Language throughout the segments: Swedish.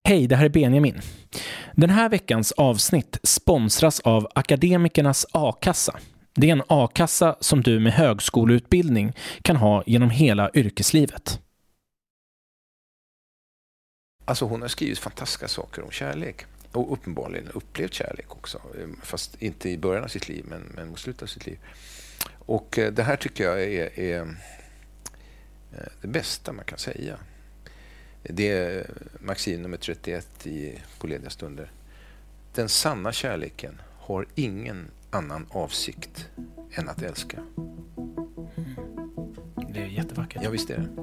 Hej, det här är Benjamin. Den här veckans avsnitt sponsras av Akademikernas A-kassa. Det är en A-kassa som du med högskoleutbildning kan ha genom hela yrkeslivet. Alltså hon har skrivit fantastiska saker om kärlek. Och uppenbarligen upplevt kärlek också. Fast inte i början av sitt liv, men mot slutet av sitt liv. Och det här tycker jag är det bästa man kan säga. Det är maxim nummer 31 på lediga stunder. Den sanna kärleken har ingen annan avsikt än att älska. Det är jättevackert. Ja, visst är det.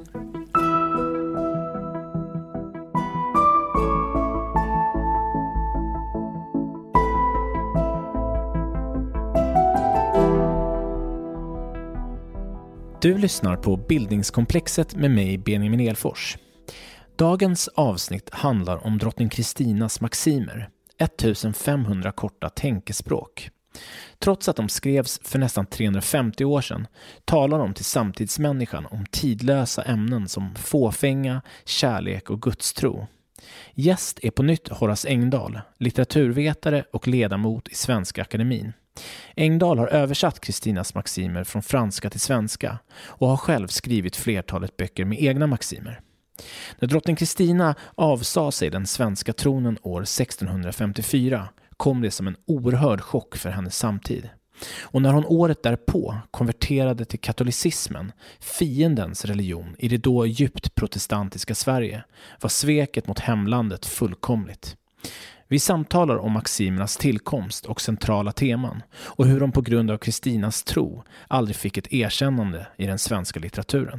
Du lyssnar på Bildningskomplexet med mig, Benjamin Elfors. Dagens avsnitt handlar om drottning Kristinas maximer, 1500 korta tänkespråk. Trots att de skrevs för nästan 350 år sedan talar de till samtidsmänniskan om tidlösa ämnen som fåfänga, kärlek och gudstro. Gäst är på nytt Horace Engdahl, litteraturvetare och ledamot i Svenska Akademin. Engdahl har översatt Kristinas maximer från franska till svenska och har själv skrivit flertalet böcker med egna maximer. När drottning Kristina avsade sig den svenska tronen år 1654 kom det som en oerhörd chock för hennes samtid. Och när hon året därpå konverterade till katolicismen, fiendens religion i det då djupt protestantiska Sverige, var sveket mot hemlandet fullkomligt. Vi samtalar om maximernas tillkomst och centrala teman och hur de på grund av Kristinas tro aldrig fick ett erkännande i den svenska litteraturen.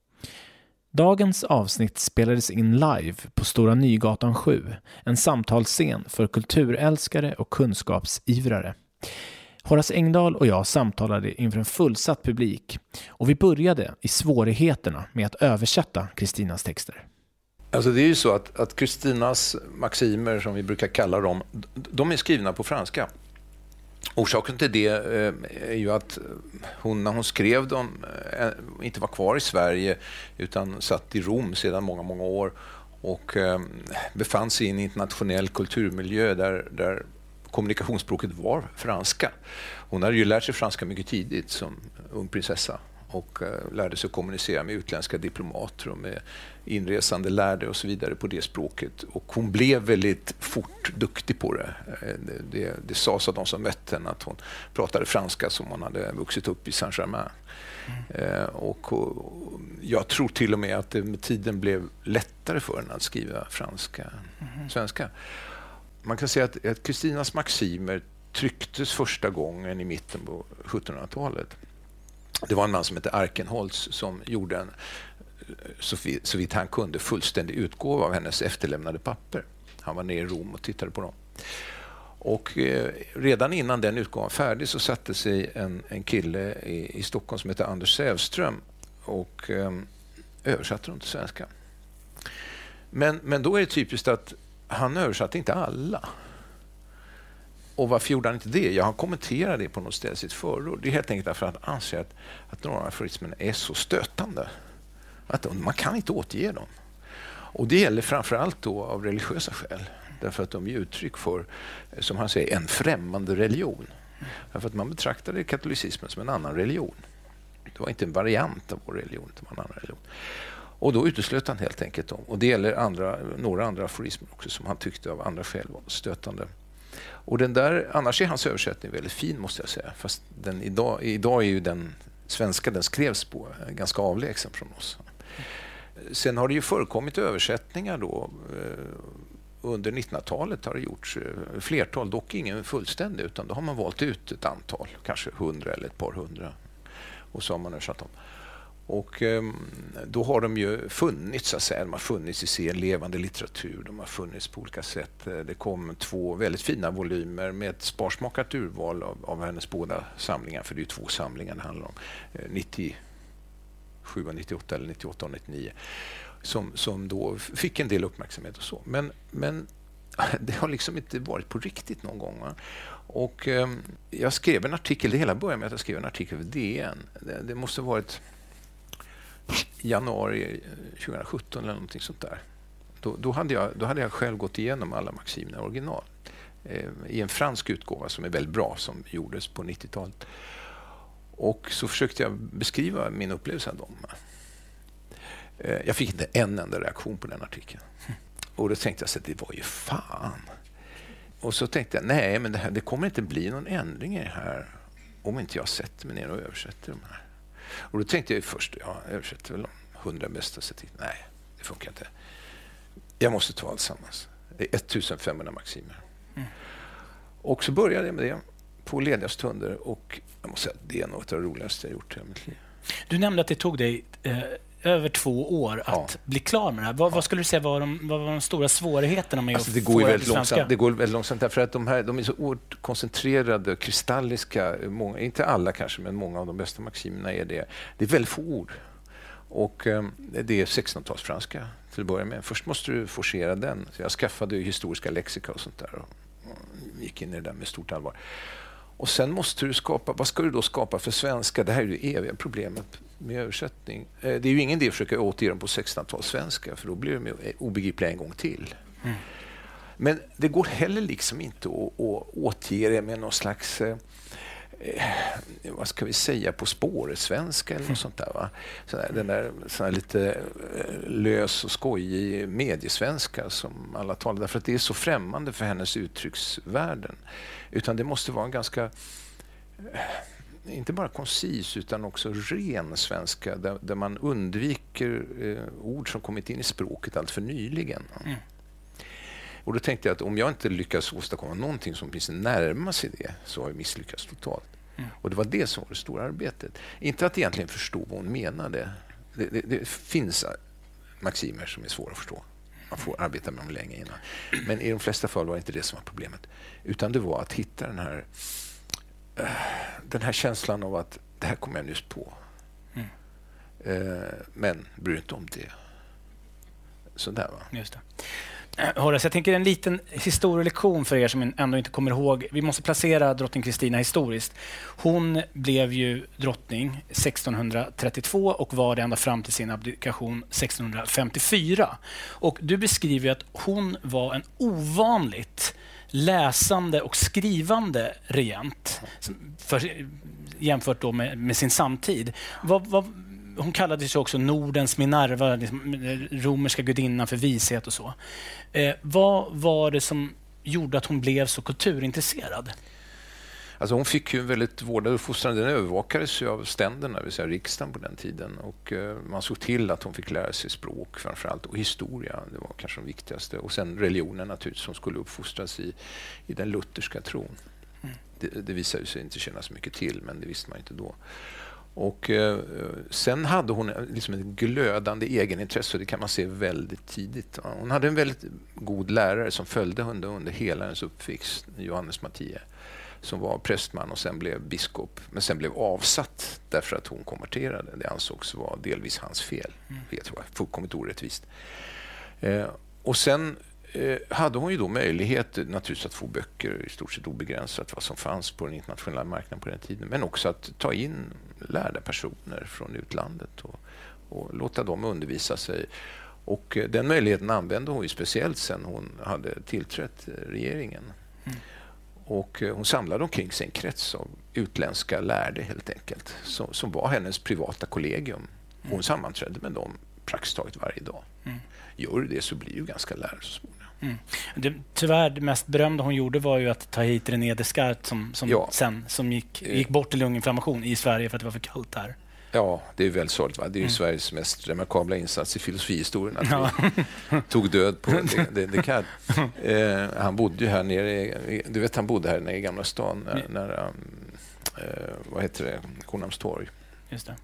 Dagens avsnitt spelades in live på Stora Nygatan 7, en samtalsscen för kulturälskare och kunskapsivrare. Horace Engdahl och jag samtalade inför en fullsatt publik och vi började i svårigheterna med att översätta Kristinas texter. Alltså det är ju så att Kristinas maximer, som vi brukar kalla dem, de är skrivna på franska. Orsaken till det är ju att hon, när hon skrev dem, inte var kvar i Sverige utan satt i Rom sedan många, många år och befann sig i en internationell kulturmiljö där kommunikationsspråket var franska. Hon hade ju lärt sig franska mycket tidigt som ung prinsessa och lärde sig att kommunicera med utländska diplomater och med inresande lärde och så vidare på det språket. Och hon blev väldigt fort duktig på det. Det sades av de som mötte henne att hon pratade franska som hon hade vuxit upp i Saint-Germain. Och jag tror till och med att det med tiden blev lättare för henne att skriva franska än svenska. Man kan säga att Kristinas maximer trycktes första gången i mitten på 1700-talet. Det var en man som hette Arkenholz som gjorde en, så vitt han kunde, fullständig utgåva av hennes efterlämnade papper. Han var nere i Rom och tittade på dem. Och redan innan den utgåvan var färdig så satte sig en kille i Stockholm som heter Anders Sävström och översatte dem till svenska. Men då är det typiskt att han översatte inte alla. Och varför gjorde han inte det? Ja, han kommenterade det på något ställe i sitt förord. Det är helt enkelt därför att han anser att några av aforismerna är så stötande. Att man kan inte återge dem. Och det gäller framförallt då av religiösa skäl. Därför att de ger uttryck för, som han säger, en främmande religion. Därför att man betraktade katolicismen som en annan religion. Det var inte en variant av vår religion, det var en annan religion. Och då uteslöt han helt enkelt dem. Och det gäller några andra aforismer också som han tyckte av andra skäl var stötande. Och den där, annars är hans översättning väldigt fin måste jag säga. Fast idag är ju den svenska den skrevs på ganska avlägsen från oss. Sen har det ju förekommit översättningar då. Under 1900-talet har det gjorts flertal, dock ingen fullständig, utan då har man valt ut ett antal, kanske 100 eller ett par hundra. Och så har man översatt dem. Och då har de ju funnits, så att säga. De har funnits i levande litteratur, de har funnits på olika sätt. Det kom 2 väldigt fina volymer med ett sparsmakat urval av hennes båda samlingar, för det är ju 2 samlingar det handlar om, 97 och 98 eller 98 och 99, som då fick en del uppmärksamhet och så. Men det har liksom inte varit på riktigt någon gång. Va? Och jag skrev en artikel, det hela började med att jag skrev en artikel för DN. Det måste ha varit januari 2017 eller någonting sånt där. Då hade jag själv gått igenom alla maximerna original i en fransk utgåva som är väldigt bra, som gjordes på 90-talet. Och så försökte jag beskriva min upplevelse av dem. Jag fick inte en enda reaktion på den artikeln. Och då tänkte jag att det var ju fan. Och så tänkte jag, nej, men det kommer inte bli någon ändring i det här om inte jag sätter mig ner och översätter de här. Och då tänkte jag först, jag översätter väl de 100 bästa. Nej, det funkar inte. Jag måste ta allsammans. Det är 1500 maximer. Och så började jag med det på lediga stunder, och jag måste säga att det är något av det roligaste jag gjort i mitt liv. Du nämnde att det tog dig över 2 år att bli klar med det här. Vad skulle du säga var de stora svårigheterna med att det går väldigt långsamt. Det går väldigt långsamt därför att de är så oerhört koncentrerade, kristalliska. Många, inte alla kanske, men många av de bästa maximerna är det. Det är väldigt få ord. Och det är 1600-talsfranska till att börja med. Först måste du forcera den. Så jag skaffade historiska lexika och sånt där och gick in i det där med stort allvar. Och sen måste du skapa, vad ska du då skapa för svenska? Det här är det eviga problemet med översättning. Det är ju ingen idé att försöka återge dem på 1600-talssvenska, för då blir de obegripliga en gång till. Men det går heller liksom inte att återge det med någon slags vad ska vi säga, på spåret svenska eller något sånt där, va? Den där lite lös och skojig mediesvenska som alla talar, därför att det är så främmande för hennes uttrycksvärden. Utan det måste vara en ganska inte bara koncis utan också ren svenska där man undviker ord som kommit in i språket allt för nyligen. Och då tänkte jag att om jag inte lyckas åstadkomma någonting som finns närma sig det, så har jag misslyckats totalt. Och det var det som var det stora arbetet. Inte att egentligen förstå vad hon menade. Det finns maximer som är svåra att förstå. Man får arbeta med dem länge innan. Men i de flesta fall var det inte det som var problemet. Utan det var att hitta den här känslan av att det här kommer jag nyss på. Men bryr inte om det. Så där, va? Just det. Horace, jag tänker en liten historielektion för er som ändå inte kommer ihåg. Vi måste placera drottning Kristina historiskt. Hon blev ju drottning 1632 och var det ända fram till sin abdikation 1654. Och du beskriver att hon var en ovanligt läsande och skrivande regent jämfört då med sin samtid. Hon kallades ju också Nordens Minerva, liksom, romerska gudinnan för vishet och så. Vad var det som gjorde att hon blev så kulturintresserad? Alltså hon fick ju en väldigt vårdad uppfostran. Den övervakades ju av ständerna, det vill säga riksdagen på den tiden. Och man såg till att hon fick lära sig språk framförallt, och historia, det var kanske de viktigaste. Och sen religionen naturligtvis, som skulle uppfostras i den lutherska tron. Det visade sig inte känna så mycket till, men det visste man inte då. Och sen hade hon liksom ett glödande egenintresse, och det kan man se väldigt tidigt. Hon hade en väldigt god lärare som följde under hela hennes uppväxt, Johannes Mathieu, som var prästman och sen blev biskop, men sen blev avsatt därför att hon konverterade. Det ansågs vara delvis hans fel. Jag tror fullkomligt orättvist. Och sen hade hon ju då möjlighet naturligtvis att få böcker i stort sett obegränsat vad som fanns på den internationella marknaden på den tiden, men också att ta in lärda personer från utlandet och låta dem undervisa sig. Och den möjligheten använde hon ju speciellt sen hon hade tillträtt regeringen. Och hon samlade omkring sig en krets av utländska lärde helt enkelt, som var hennes privata kollegium. Hon sammanträdde med dem praktiskt taget varje dag. Gör det så blir ju ganska lärd så småningom. Tyvärr, det mest berömda hon gjorde var ju att ta hit René Descartes som gick bort till lunginflammation i Sverige för att det var för kallt här. Ja, det är väl sorgligt, va? Det är ju Sveriges mest remarkabla insats i filosofihistorien att vi tog död på Descartes. Han bodde ju här nere, han bodde här nere i Gamla stan nära vad heter det? Kornhamnstorg. Just det.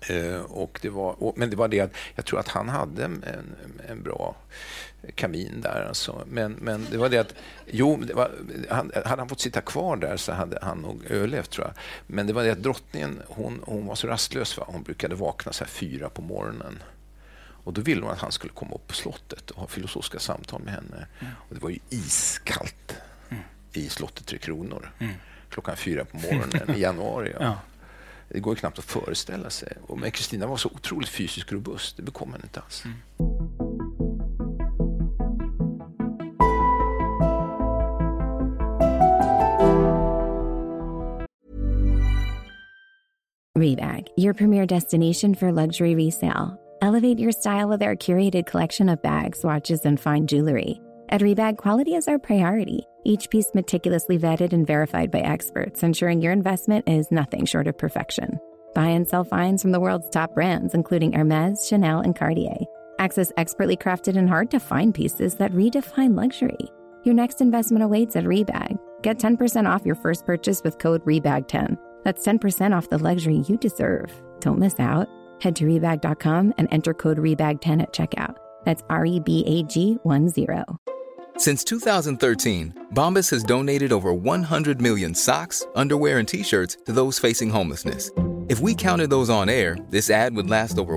Men det var det att jag tror att han hade en bra kamin där, alltså. Men det var det att hade han fått sitta kvar där så hade han nog överlevt, tror jag. Men det var det att drottningen, hon var så rastlös, va? Hon brukade vakna så här 4 på morgonen. Och då ville hon att han skulle komma upp på slottet och ha filosofiska samtal med henne. Och det var ju iskallt i slottet 3 Kronor. Klockan 4 på morgonen i januari. Ja. Det går ju knappt att föreställa sig. Men Kristina var så otroligt fysiskt robust. Det bekom henne inte alls. Rebag, your premier destination for luxury resale. Elevate your style with our curated collection of bags, watches, and fine jewelry. At Rebag, quality is our priority. Each piece meticulously vetted and verified by experts, ensuring your investment is nothing short of perfection. Buy and sell finds from the world's top brands, including Hermes, Chanel, and Cartier. Access expertly crafted and hard-to-find pieces that redefine luxury. Your next investment awaits at Rebag. Get 10% off your first purchase with code REBAG10. That's 10% off the luxury you deserve. Don't miss out. Head to Rebag.com and enter code REBAG10 at checkout. That's REBAG10. Since 2013, Bombas has donated over 100 million socks, underwear, and T-shirts to those facing homelessness. If we counted those on air, this ad would last over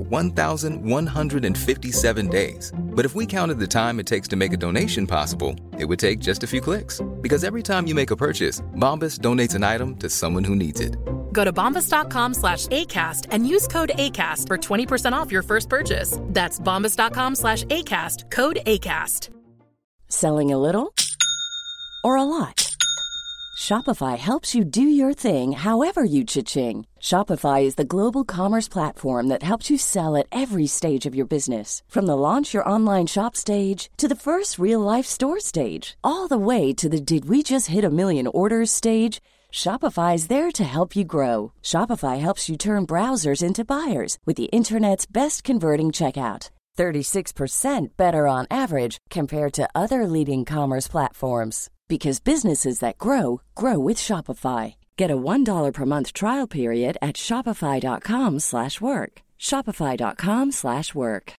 1,157 days. But if we counted the time it takes to make a donation possible, it would take just a few clicks. Because every time you make a purchase, Bombas donates an item to someone who needs it. Go to bombas.com/ACAST and use code ACAST for 20% off your first purchase. That's bombas.com/ACAST, code ACAST. Selling a little or a lot? Shopify helps you do your thing however you cha-ching. Shopify is the global commerce platform that helps you sell at every stage of your business. From the launch your online shop stage to the first real-life store stage, all the way to the did we just hit a million orders stage. Shopify is there to help you grow. Shopify helps you turn browsers into buyers with the internet's best converting checkout. 36% better on average compared to other leading commerce platforms. Because businesses that grow, grow with Shopify. Get a $1 per month trial period at shopify.com/work. Shopify.com/work.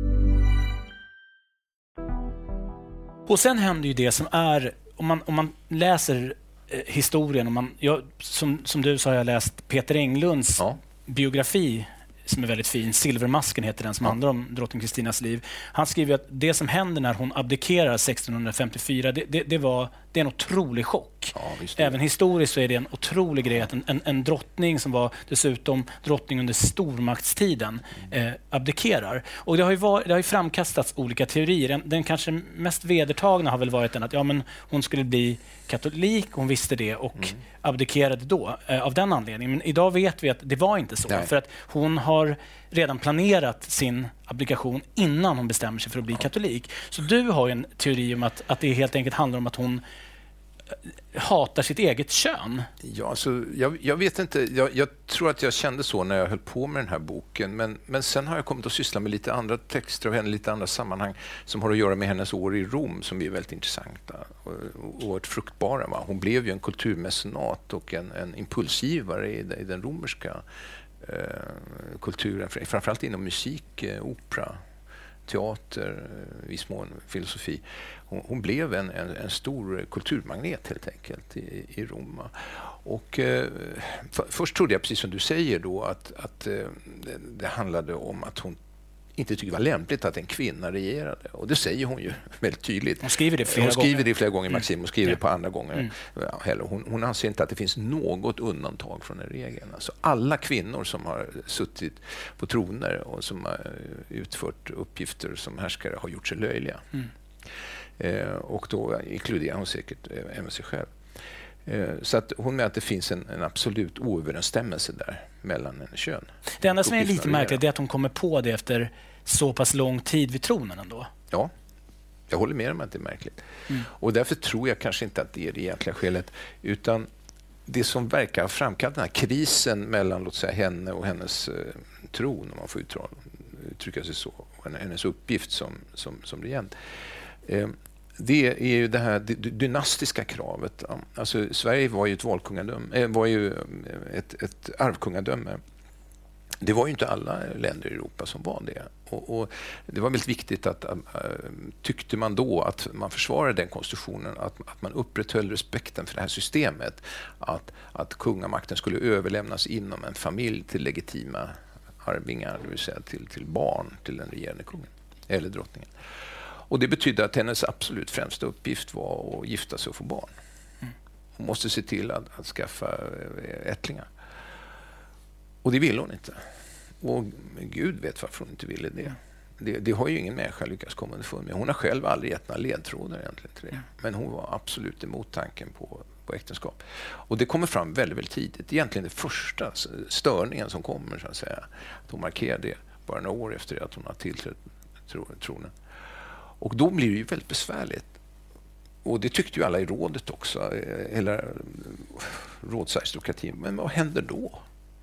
Och sen händer ju det som är, om man läser historien, som du sa, har jag läst Peter Englunds biografi som är väldigt fin. Silvermasken heter den, som handlar om drottning Kristinas liv. Han skriver att det som händer när hon abdikerar 1654, det är en otrolig chock. Även historiskt så är det en otrolig grej att en drottning som var dessutom drottning under stormaktstiden abdikerar. Och det har ju framkastats olika teorier. Den kanske mest vedertagna har väl varit den att hon skulle bli katolik, hon visste det och abdikerade då av den anledningen. Men idag vet vi att det var inte så. Nej. För att hon har redan planerat sin abdikation innan hon bestämmer sig för att bli katolik. Så du har ju en teori om att det helt enkelt handlar om att hon hatar sitt eget kön. Ja, alltså, jag vet inte. Jag tror att jag kände så när jag höll på med den här boken. Men sen har jag kommit att syssla med lite andra texter och lite andra sammanhang som har att göra med hennes år i Rom, som är väldigt intressanta och fruktbara. Va? Hon blev ju en kulturmecenat och en impulsgivare i den romerska kulturen, framförallt inom musik, opera, teater, viss mån filosofi. Hon blev en stor kulturmagnet helt enkelt i Rom. Och först trodde jag, precis som du säger då, att det handlade om att hon inte tyckte det var lämpligt att en kvinna regerade. Och det säger hon ju väldigt tydligt. Hon skriver det flera gånger i Maxim och skriver det på andra gånger. Hon anser inte att det finns något undantag från den regeln. Alltså alla kvinnor som har suttit på troner och som har utfört uppgifter som härskare har gjort sig löjliga. Och då inkluderar hon säkert även sig själv. Så att hon menar att det finns en absolut oöverensstämmelse där mellan en kön. Det enda som är lite märkligt är att hon kommer på det efter så pass lång tid vid tronen ändå. Ja, jag håller med om att det är märkligt. Och därför tror jag kanske inte att det är det egentliga skälet, utan det som verkar ha framkallat den här krisen mellan, låt säga, henne och hennes tron, om man får uttrycka sig så, och hennes uppgift som regent. Det är ju det här dynastiska kravet. Alltså, Sverige var ju ett valkungadöme, var ju ett arvkungadöme. Det var ju inte alla länder i Europa som var det. Och det var väldigt viktigt att tyckte man då att man försvarade den konstitutionen, att man upprätthöll respekten för det här systemet, att kungamakten skulle överlämnas inom en familj till legitima arvingar, det vill säga till barn till den regerande kungen eller drottningen. Och det betydde att hennes absolut främsta uppgift var att gifta sig och få barn. Hon måste se till att skaffa ättlingar. Och det ville hon inte. Och Gud vet varför hon inte ville det. Det har ju ingen människa lyckats komma underfund med. Hon har själv aldrig gett några ledtrådar egentligen till det. Men hon var absolut emot tanken på på äktenskap. Och det kommer fram väldigt, väldigt tidigt. Egentligen det första störningen som kommer, så att säga. Att hon markerar det bara några år efter att hon har tillträtt tronen. Och då blir det ju väldigt besvärligt. Och det tyckte ju alla i rådet också, hela rådsaristokratin. Men vad händer då?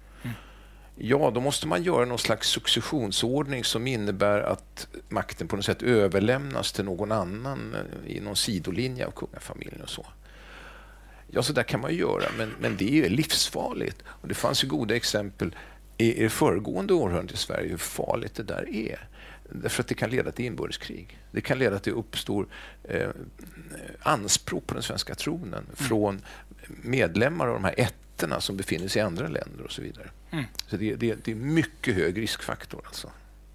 Ja, då måste man göra någon slags successionsordning som innebär att makten på något sätt överlämnas till någon annan i någon sidolinje av kungafamiljen och så. Ja, så där kan man ju göra, men det är livsfarligt. Och det fanns ju goda exempel i det föregående århundradet i Sverige hur farligt det där är. Därför att det kan leda till inbördeskrig. Det kan leda till uppstår anspråk på den svenska tronen från medlemmar av de här ätterna som befinner sig i andra länder och så vidare. Så det är mycket hög riskfaktor alltså.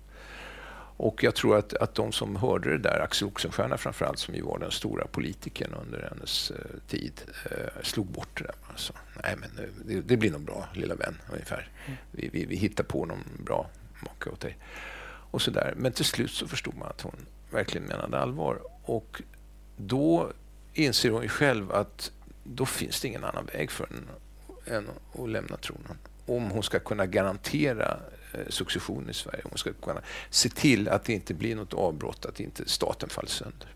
Och jag tror att de som hörde det där, Axel Oxenstierna framförallt, som ju var den stora politikern under hennes tid, slog bort det där. Alltså, nej, men det blir nog bra, lilla vän, ungefär. Vi hittar på någon bra maka åt dig. Och så där. Men till slut så förstod man att hon verkligen menade allvar. Och då inser hon ju själv att då finns det ingen annan väg för henne än att lämna tronen. Om hon ska kunna garantera succession i Sverige. Om hon ska kunna se till att det inte blir något avbrott, att inte staten faller sönder.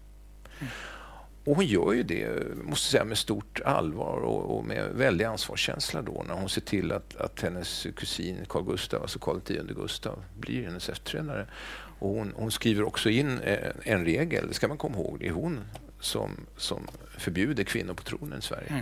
Och hon gör ju det, måste säga, med stort allvar och med väldig ansvarskänsla då, när hon ser till att hennes kusin Carl Gustaf, alltså Carl X Gustav, blir hennes efterträdare. Och hon skriver också in en regel, det ska man komma ihåg, det är hon som förbjuder kvinnor på tronen i Sverige.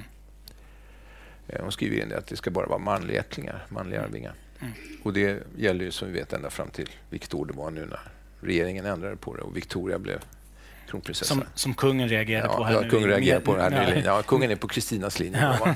Hon skriver in att det ska bara vara manliga ättlingar, manliga arvingar. Och det gäller ju som vi vet ända fram till vilket år det var nu när regeringen ändrade på det och Victoria blev kronprinsessa. Som kungen reagerade på här nu. Ja, kungen reagerade på det här nu. Ja, kungen är på Kristinas linje. Ja.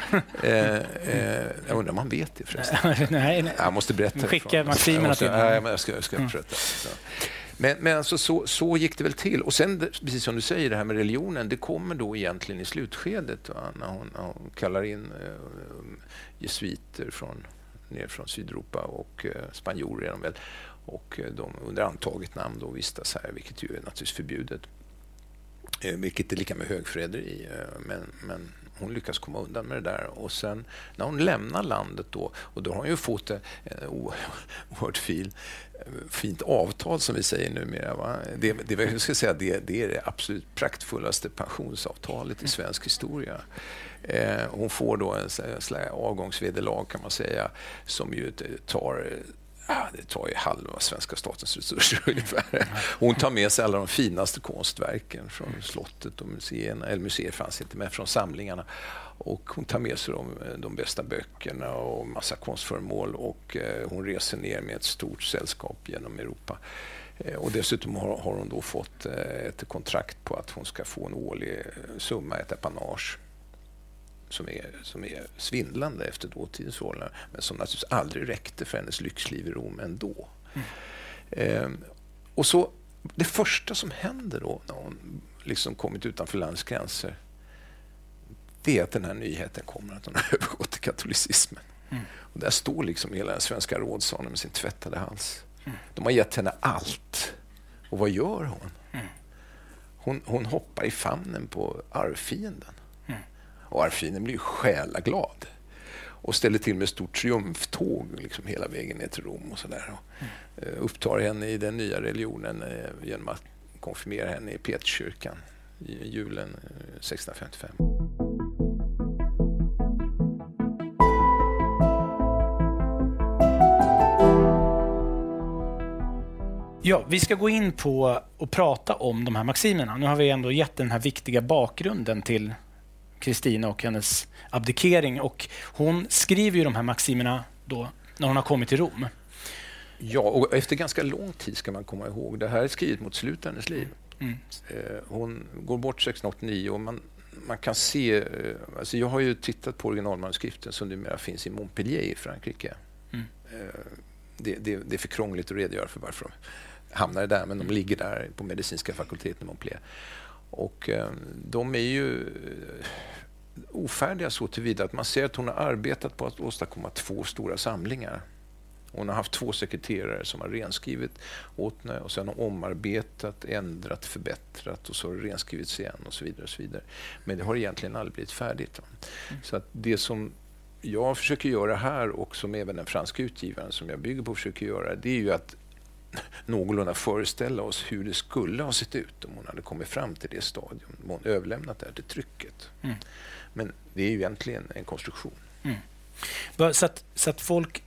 Jag undrar om man vet det förresten. Nej. Jag måste berätta. Skicka maximerna till honom. Jag ska försöka. Men alltså så gick det väl till. Och sen, precis som du säger, det här med religionen, det kommer då egentligen i slutskedet, va? När hon kallar in jesuiter ner från Sydeuropa och spanjorer är de väl. Och de under antaget namn då vistas här, vilket ju är naturligtvis förbjudet. Vilket är lika med högförräderi. Men hon lyckas komma undan med det där. Och sen när hon lämnar landet då, och då har hon ju fått en oerhört fint avtal som vi säger numera. Va? Det är det absolut praktfullaste pensionsavtalet i svensk historia. Hon får då en slags avgångsvederlag, kan man säga, som ju det tar ju halva svenska statens resurser ungefär. Hon tar med sig alla de finaste konstverken från slottet och museerna, eller museer fanns inte, men från samlingarna. Och hon tar med sig de bästa böckerna och massa konstföremål, och hon reser ner med ett stort sällskap genom Europa. Och dessutom har hon då fått ett kontrakt på att hon ska få en årlig summa, ett apanage, som är svindlande efter dåtidens förhållanden, men som naturligtvis aldrig räckte för hennes lyxliv i Rom ändå. Och så det första som händer då när hon liksom kommit utanför landets gränser, det är att den här nyheten kommer att hon har övergått till katolicismen. Och där står liksom hela den svenska rådsalen med sin tvättade hals. De har gett henne allt. Och vad gör hon? Hon hoppar i famnen på arvfienden. Och arvfienden blir själaglad och ställer till med stort triumftåg liksom hela vägen ner till Rom och sådär. Upptar henne i den nya religionen genom att konfirmera henne i Peterskyrkan i julen 1655. Ja, vi ska gå in på och prata om de här maximerna. Nu har vi ändå gett den här viktiga bakgrunden till Kristina och hennes abdikering, och hon skriver ju de här maximerna då när hon har kommit till Rom. Ja, och efter ganska lång tid ska man komma ihåg. Det här är skrivet mot slutet av hennes liv. Hon går bort 1689 och man kan se, alltså jag har ju tittat på originalmanuskriften som numera finns i Montpellier i Frankrike. Det är för krångligt att redogöra för varför de hamnar där, men de ligger där på medicinska fakulteten i Montpellier. Och de är ju ofärdiga så tillvida att man ser att hon har arbetat på att åstadkomma 2 stora samlingar Hon har haft 2 sekreterare som har renskrivit åt henne och sen har omarbetat, ändrat, förbättrat och så har det renskrivits igen och så vidare och så vidare. Men det har egentligen aldrig blivit färdigt. Så att det som jag försöker göra här och som även den franska utgivaren som jag bygger på försöker göra, det är ju att någorlunda föreställa oss hur det skulle ha sett ut om hon hade kommit fram till det stadium, om hon överlämnat det här till trycket. Men det är ju egentligen en konstruktion. Så att folk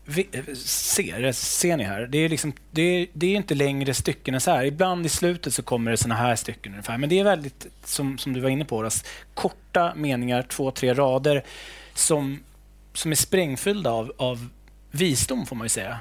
ser ni här, det är, liksom, det är inte längre stycken så här. Ibland i slutet så kommer det såna här stycken ungefär. Men det är väldigt, som du var inne på, korta meningar, 2-3 rader som är sprängfyllda av visdom, får man ju säga.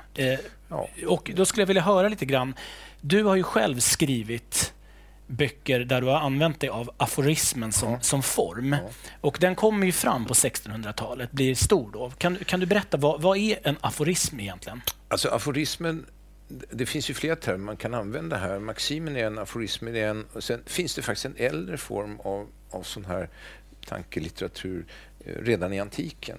Och då skulle jag vilja höra lite grann. Du har ju själv skrivit böcker där du har använt dig av aforismen som form. Och den kommer ju fram på 1600-talet, blir stor då. Kan du berätta, vad är en aforism egentligen? Alltså aforismen, det finns ju flera termer man kan använda här. Maximen är en, aforismen är en. Och sen finns det faktiskt en äldre form av sån här tankelitteratur redan i antiken.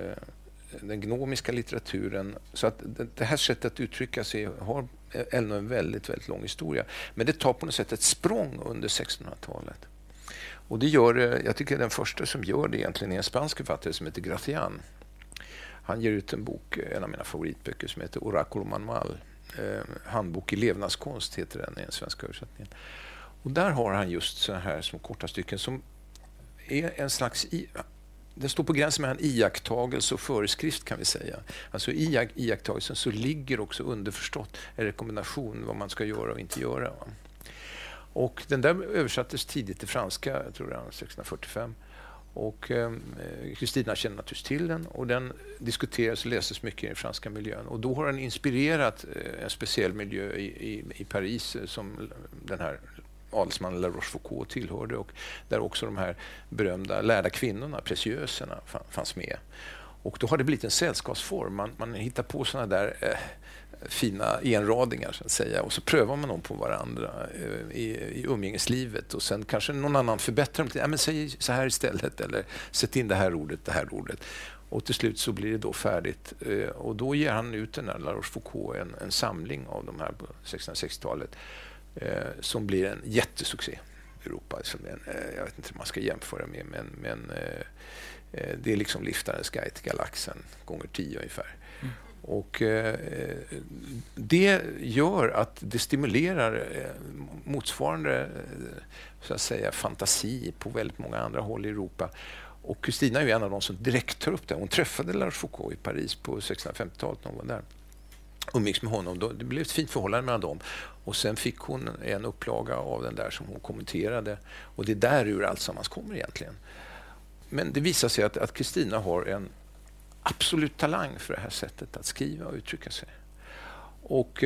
Den gnomiska litteraturen. Så att det här sättet att uttrycka sig har ännu en väldigt, väldigt lång historia. Men det tar på något sätt ett språng under 1600-talet. Och det gör, jag tycker den första som gör det egentligen är en spansk författare som heter Gracián. Han ger ut en bok, en av mina favoritböcker, som heter Oráculo Manual. Handbok i levnadskonst heter den i en svensk översättning. Och där har han just så här små korta stycken som är en slags... Det står på gränsen mellan iakttagelse och föreskrift, kan vi säga. Alltså i iakttagelsen så ligger också underförstått en rekommendation vad man ska göra och inte göra. Och den där översattes tidigt till franska, jag tror det var 1645. Och Kristina känner naturligtvis till den och den diskuteras och läses mycket i den franska miljön. Och då har den inspirerat en speciell miljö i Paris som den här adelsmannen La Rochefoucauld tillhörde och där också de här berömda lärda kvinnorna, preciöserna, fanns med. Och då har det blivit en sällskapsform. Man hittar på såna där fina enradingar så att säga och så prövar man dem på varandra i umgängeslivet och sen kanske någon annan förbättrar dem till, men säg så här istället eller sätt in det här ordet. Och till slut så blir det då färdigt och då ger han ut den här La Rochefoucauld en samling av de här på 1660-talet som blir en jättesuccé i Europa. Jag vet inte hur man ska jämföra med, men det är liksom Liftarens guide till galaxen gånger 10 ungefär. Och det gör att det stimulerar motsvarande så att säga fantasi på väldigt många andra håll i Europa. Och Kristina är ju en av de som direkt tar upp det. Hon träffade La Rochefoucauld i Paris på 1650-talet när hon var där. Umgicks med honom. Det blev ett fint förhållande mellan dem. Och sen fick hon en upplaga av den där som hon kommenterade. Och det är där ur alltsammans kommer egentligen. Men det visar sig att Kristina har en absolut talang för det här sättet att skriva och uttrycka sig. Och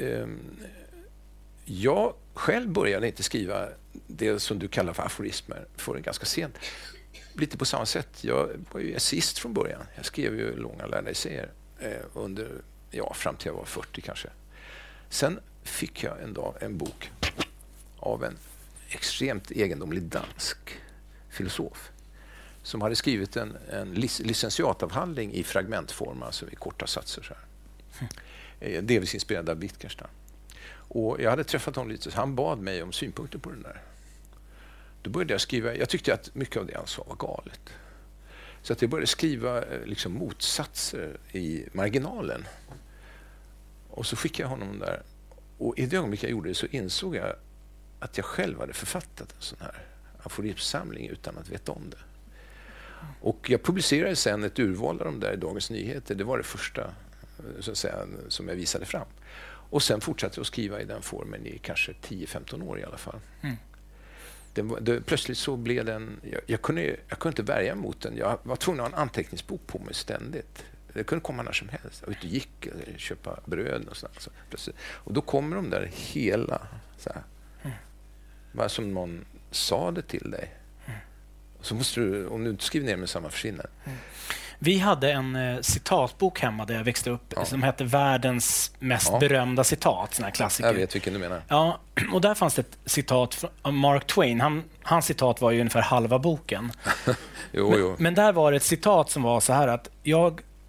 jag själv började inte skriva det som du kallar för aforismer förrän ganska sent. Lite på samma sätt. Jag var ju essayist från början. Jag skrev ju långa lärda essäer under, fram till jag var 40 kanske. Sen fick jag en dag en bok av en extremt egendomlig dansk filosof som hade skrivit en licentiatavhandling i fragmentform, alltså i korta satser. Så här. Delvis inspirerad av Wittgenstein. Och jag hade träffat honom lite, så han bad mig om synpunkter på den där. Då började jag skriva, jag tyckte att mycket av det han sa var galet. Så att jag började skriva liksom motsatser i marginalen. Och så skickade jag honom där. Och i det ögonblick jag gjorde det så insåg jag att jag själv hade författat en sån här aforismsamling utan att veta om det. Och jag publicerade sen ett urval av dem där i Dagens Nyheter. Det var det första så att säga, som jag visade fram. Och sen fortsatte jag att skriva i den formen i kanske 10-15 år i alla fall. Plötsligt så blev den... Jag kunde inte värja mot den. Jag var tvungen att ha en anteckningsbok på mig ständigt. Det kunde komma när som helst. Jag gick och köpa bröd och sånt. Och då kommer de där hela... Så här, bara som någon sa det till dig. Så måste du, om du inte skriver ner med samma försvinner. Vi hade en citatbok hemma där jag växte upp som hette Världens mest berömda citat, såna här klassiker. Jag vet vilken du menar. Ja, och där fanns det ett citat av Mark Twain. Hans citat var ju ungefär halva boken. jo. Men där var det ett citat som var så här att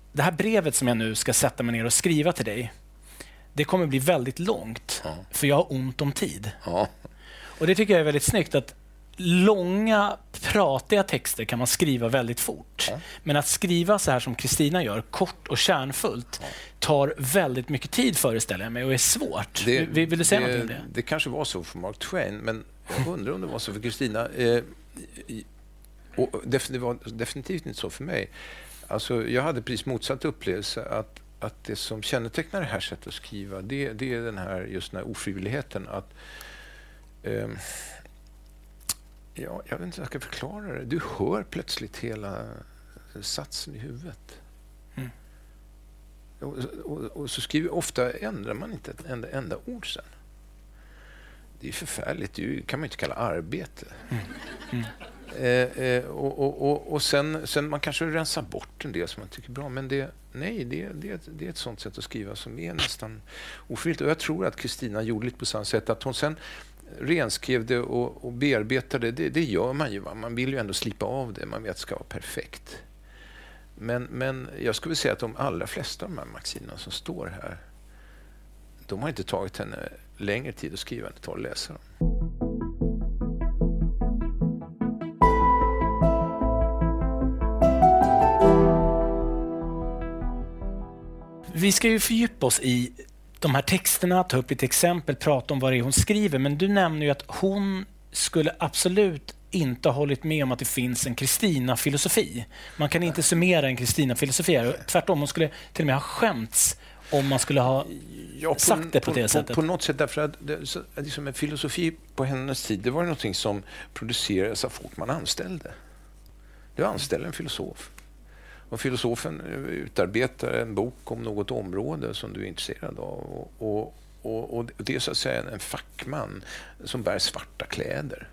det här brevet som jag nu ska sätta mig ner och skriva till dig, det kommer bli väldigt långt, för jag har ont om tid. Ja. Och det tycker jag är väldigt snyggt, att långa, pratiga texter kan man skriva väldigt fort. Ja. Men att skriva så här som Kristina gör, kort och kärnfullt, tar väldigt mycket tid, föreställer jag mig, och är svårt. Vill du säga någonting om det? Det kanske var så för Mark Twain, men jag undrar om det var så för Kristina. Och det var definitivt inte så för mig. Alltså, jag hade precis motsatt upplevelse, att det som kännetecknar det här sättet att skriva, det är den här ofrivilligheten. Att jag vet inte hur jag ska förklara det. Du hör plötsligt hela satsen i huvudet. Mm. Och så skriver ofta, ändrar man inte ett enda ord sen. Det är förfärligt. Det kan man inte kalla arbete. Och sen man kanske rensar bort en del som man tycker är bra, men det är ett sånt sätt att skriva som är nästan ofrivilligt. Och jag tror att Kristina gjorde lite på samma sätt, att hon sen renskrev det och bearbetade det gör man ju. Man vill ju ändå slipa av det, man vet att det ska vara perfekt. Men jag skulle säga att de allra flesta av de här maximerna som står här, de har inte tagit henne längre tid att skriva än det tar att läsa dem. Vi ska ju fördjupa oss i de här texterna, ta upp lite exempel, prata om vad det är hon skriver. Men du nämner ju att hon skulle absolut inte ha hållit med om att det finns en Kristina-filosofi. Man kan inte summera en Kristina-filosofi. Tvärtom, hon skulle till och med ha skämts om man skulle ha sagt det på det sättet. På något sätt, därför att det som en filosofi på hennes tid, det var någonting som producerades av folk man anställde. Du anställer en filosof. Och filosofen utarbetar en bok om något område som du är intresserad av. Och det är så att säga en fackman som bär svarta kläder.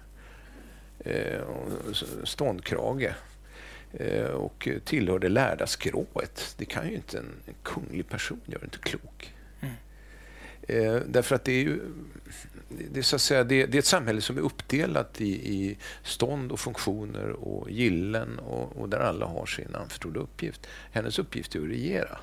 Ståndkrage. Och tillhör det lärda skrået. Det kan ju inte en kunglig person göra, inte klok. Därför att det är ju... Det är, så att säga, det är ett samhälle som är uppdelat i stånd och funktioner och gillen och där alla har sin anförtrodda uppgift. Hennes uppgift är att regera.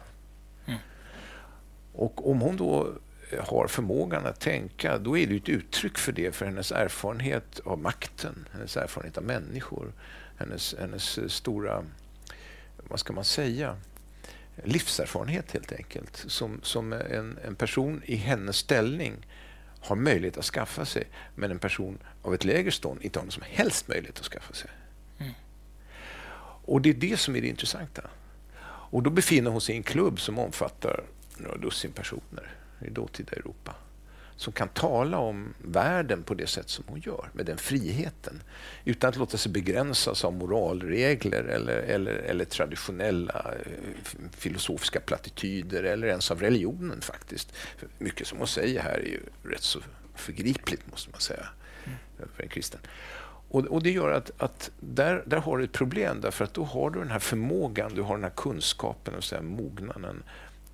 Och om hon då har förmågan att tänka, då är det ett uttryck för det, för hennes erfarenhet av makten, hennes erfarenhet av människor, hennes stora, vad ska man säga, livserfarenhet helt enkelt, som en person i hennes ställning har möjlighet att skaffa sig, men en person av ett lägre stånd inte har någon som helst möjlighet att skaffa sig. Och det är det som är det intressanta. Och då befinner hon sig i en klubb som omfattar några dussin personer i dåtida Europa, som kan tala om världen på det sätt som hon gör, med den friheten, utan att låta sig begränsas av moralregler eller traditionella filosofiska plattityder, eller ens av religionen faktiskt. För mycket som hon säger här är ju rätt så förgripligt, måste man säga, för en kristen. Och det gör att där har du ett problem, därför att då har du den här förmågan, du har den här kunskapen och så här mognaden.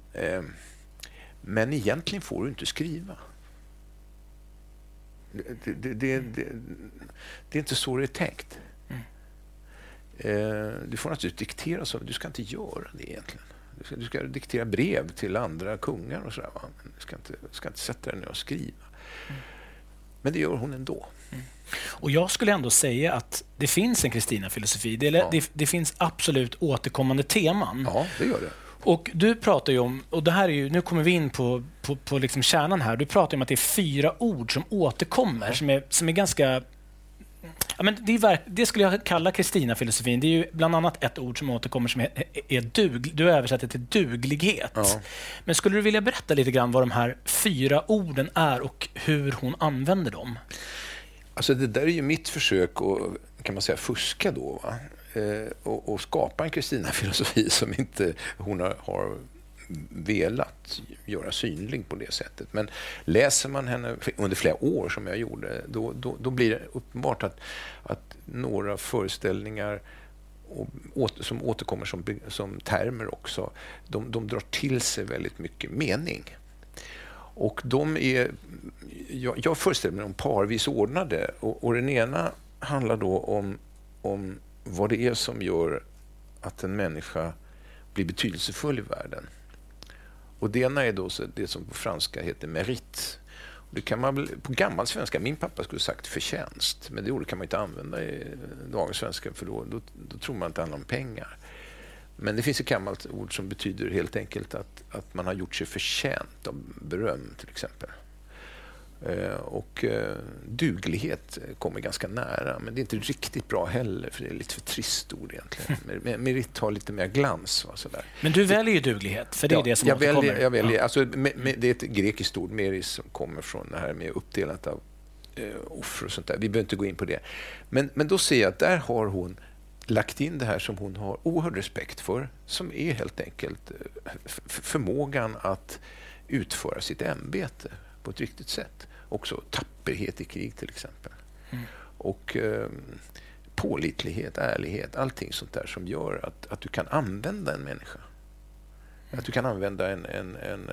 Men egentligen får du inte skriva. Det är inte så det är tänkt. Du får naturligtvis diktera så, du ska inte göra det egentligen. Du ska diktera brev till andra kungar och sådär. Men du ska inte sätta dig ner och skriva. Men det gör hon ändå. Och jag skulle ändå säga att det finns en Kristina-filosofi. Det finns absolut återkommande teman. Ja, det gör det. Och du pratar ju om, och det här är ju, nu kommer vi in på liksom kärnan här. Du pratar om att det är 4 ord som återkommer, som är ganska... Ja, men det skulle jag kalla Kristina-filosofin. Det är ju bland annat ett ord som återkommer som är du översätter till duglighet. Ja. Men skulle du vilja berätta lite grann vad de här 4 orden är och hur hon använder dem? Alltså det där är ju mitt försök att, kan man säga, fuska då, va? Och skapa en Kristina-filosofi som inte hon har velat göra synlig på det sättet. Men läser man henne under flera år som jag gjorde, då blir det uppenbart att några föreställningar som återkommer som termer också, de drar till sig väldigt mycket mening. Och de är, jag föreställer mig dem parvis ordnade, och den ena handlar då om vad det är som gör att en människa bli betydelsefull i världen. Och det ena är då det som på franska heter merit. Det kan man väl, på gammal svenska, min pappa skulle sagt förtjänst, men det ordet kan man inte använda i dagens svenska, för då tror man att det handlar om pengar. Men det finns ett gammalt ord som betyder helt enkelt att man har gjort sig förtjänt av beröm till exempel. Och duglighet kommer ganska nära, men det är inte riktigt bra heller, för det är lite för trist ord egentligen. Merit har lite mer glans. Sådär. Men du väljer ju duglighet, för det är det som återkommer. Jag väljer, alltså, det är ett grekiskt ord, meris, som kommer från det här med uppdelat av offer och sånt där. Vi behöver inte gå in på det. Men då ser jag att där har hon lagt in det här som hon har oerhörd respekt för, som är helt enkelt förmågan att utföra sitt ämbete på ett riktigt sätt. Också tapperhet i krig till exempel. Och pålitlighet, ärlighet, allting sånt där som gör att du kan använda en människa. Att du kan använda en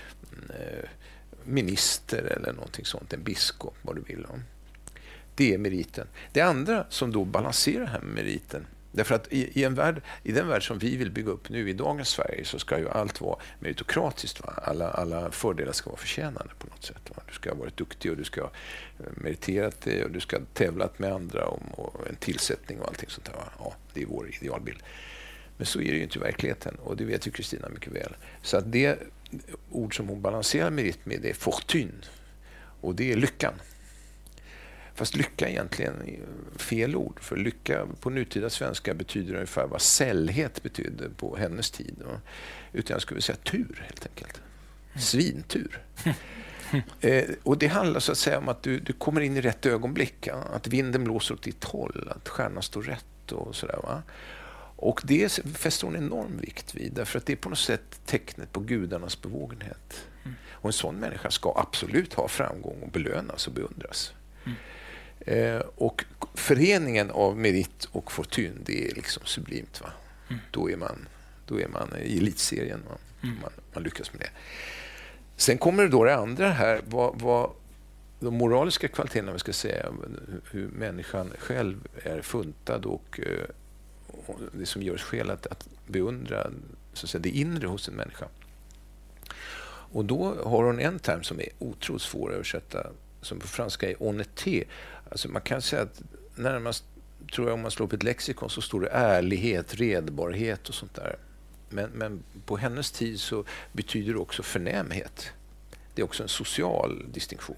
minister eller någonting sånt, en biskop, vad du vill om. Det är meriten. Det andra som då balanserar här med meriten, därför att i den värld som vi vill bygga upp nu i dagens Sverige, så ska ju allt vara meritokratiskt. Va? Alla fördelar ska vara förtjänande på något sätt. Va? Du ska ha varit duktig och du ska ha meriterat dig och du ska ha tävlat med andra om en tillsättning och allting sånt där. Va? Ja, det är vår idealbild. Men så är det ju inte i verkligheten, och det vet ju Kristina mycket väl. Så att det ord som hon balanserar merit med, det är fortune, och det är lyckan. Fast lycka är egentligen fel ord, för lycka på nutida svenska betyder ungefär vad sällhet betydde på hennes tid. Utan jag skulle säga tur helt enkelt. Svintur. Och det handlar så att säga om att du kommer in i rätt ögonblick. Ja? Att vinden blåser åt ditt håll, att stjärnan står rätt och sådär. Va? Och det fäster hon enorm vikt vid, därför att det är på något sätt tecknet på gudarnas bevågenhet. Och en sån människa ska absolut ha framgång och belönas och beundras. Och föreningen av merit och fortune, det är liksom sublimt. Va? Då är man i elitserien. Man lyckas med det. Sen kommer det då det andra här, vad de moraliska kvaliteterna, vi ska säga, hur människan själv är funtad och det som gör oss skäl att beundra, så att säga, det inre hos en människa. Och då har hon en term som är otroligt svår att översätta, som på franska är honnêteté. Alltså man kan säga att närmast, tror jag, om man slår upp ett lexikon så står det ärlighet, redbarhet och sånt där. Men på hennes tid så betyder det också förnämhet. Det är också en social distinktion.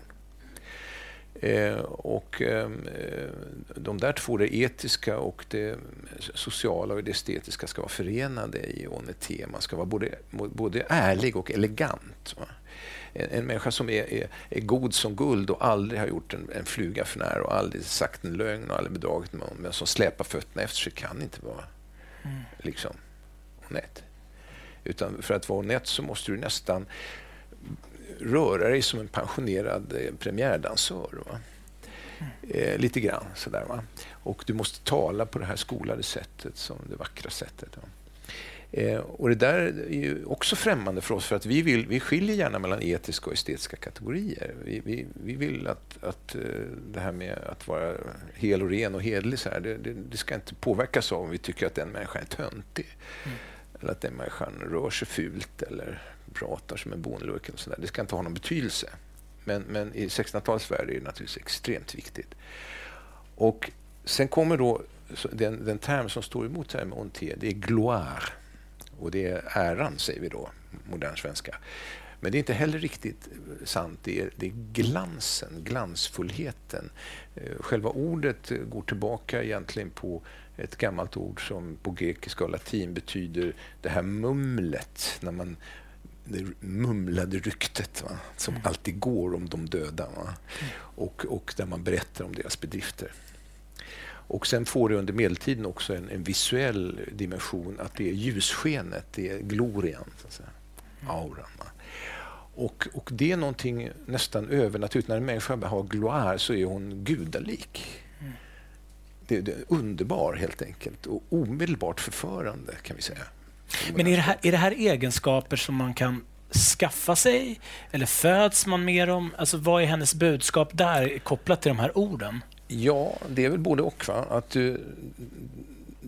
De där två, det etiska och det sociala och det estetiska, ska vara förenade i honnêteté. Man ska vara både ärlig och elegant. Va? En människa som är god som guld och aldrig har gjort en fluga för när och aldrig sagt en lögn och aldrig bedragit någon, men som släpar fötterna efter sig, kan inte vara liksom honnett. Utan för att vara honnett så måste du nästan röra dig som en pensionerad premiärdansör. Va? Lite grann sådär. Va? Och du måste tala på det här skolade sättet, som det vackra sättet. Va? Och det där är ju också främmande för oss, för att vi skiljer gärna mellan etiska och estetiska kategorier. Vi vill att det här med att vara hel och ren och hedlig, så här, det ska inte påverkas av om vi tycker att den människan är töntig. Eller att den människan rör sig fult eller pratar som en bonlurk eller sådär. Det ska inte ha någon betydelse. Men i 1600-talets värld är det naturligtvis extremt viktigt. Och sen kommer då den term som står emot det här med honnêteté, det är gloire. Och det är äran, säger vi då, modern svenska. Men det är inte heller riktigt sant. Det är glansen, glansfullheten. Själva ordet går tillbaka egentligen på ett gammalt ord som på grekiska och latin betyder det här mumlet, när det mumlade ryktet, va? Som alltid går om de döda, va? Och där man berättar om deras bedrifter. Och sen får det under medeltiden också en visuell dimension, att det är ljusskenet, det är glorian, så att säga. Auran. Va? Och det är någonting nästan övernaturligt. När en människa har gloire så är hon gudalik. Det är underbar helt enkelt, och omedelbart förförande, kan vi säga. Men är det här egenskaper som man kan skaffa sig, eller föds man med dem? Alltså, vad är hennes budskap där kopplat till de här orden? Ja, det är väl både och. Va? Att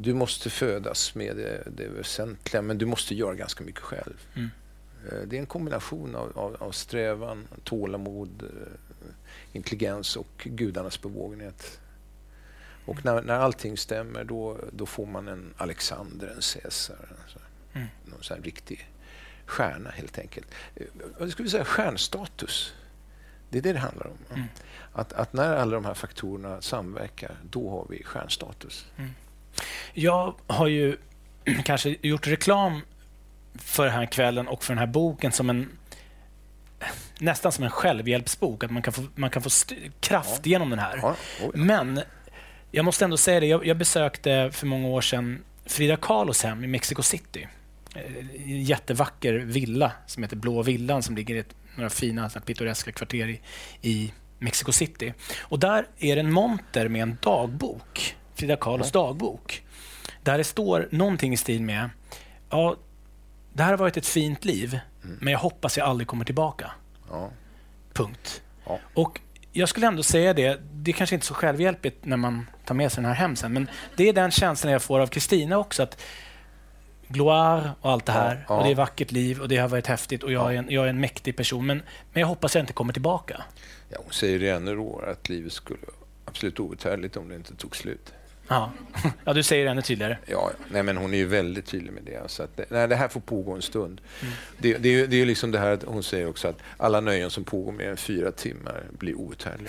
du måste födas med det väsentliga, men du måste göra ganska mycket själv. Det är en kombination av strävan, tålamod, intelligens och gudarnas bevågenhet. Och när allting stämmer, då får man en Alexander, en Caesar, någon sån här riktig stjärna helt enkelt. Vad skulle vi säga? Stjärnstatus. Det är det handlar om. Att när alla de här faktorerna samverkar, då har vi stjärnstatus. Jag har ju kanske gjort reklam för den här kvällen och för den här boken som nästan som en självhjälpsbok. Att man kan få kraft genom den här. Ja. Men jag måste ändå säga det. Jag besökte för många år sedan Frida Kahlos hem i Mexico City. En jättevacker villa som heter Blå villan som ligger i några fina pittoreska kvarter i Mexico City. Och där är det en monter med en dagbok, Frida Kahlos dagbok. Där det står någonting i stil med det här har varit ett fint liv, men jag hoppas jag aldrig kommer tillbaka. Punkt. Och jag skulle ändå säga det är kanske inte så självhjälpligt när man tar med sig den här hem sen, men det är den känslan jag får av Kristina också, att gloire och allt det här, och det är vackert liv och det har varit häftigt och jag är en mäktig person, men jag hoppas jag inte kommer tillbaka. Ja, hon säger det ännu då, att livet skulle absolut outhärdligt om det inte tog slut. Ja, du säger det ännu tydligare. Ja, nej, men hon är ju väldigt tydlig med det. Så att, det här får pågå en stund. Det är ju liksom det här att hon säger också att alla nöjen som pågår mer än 4 timmar blir outhärdliga.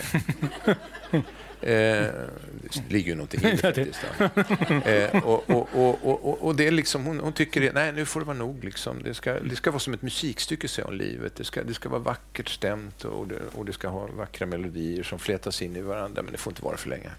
Det ligger ju någonting i det faktiskt. Och det är liksom, hon tycker nej, nu får det vara nog liksom. Det ska vara som ett musikstycke, säger om livet. Det ska vara vackert stämt och det ska ha vackra melodier som flätas in i varandra, men det får inte vara för länge.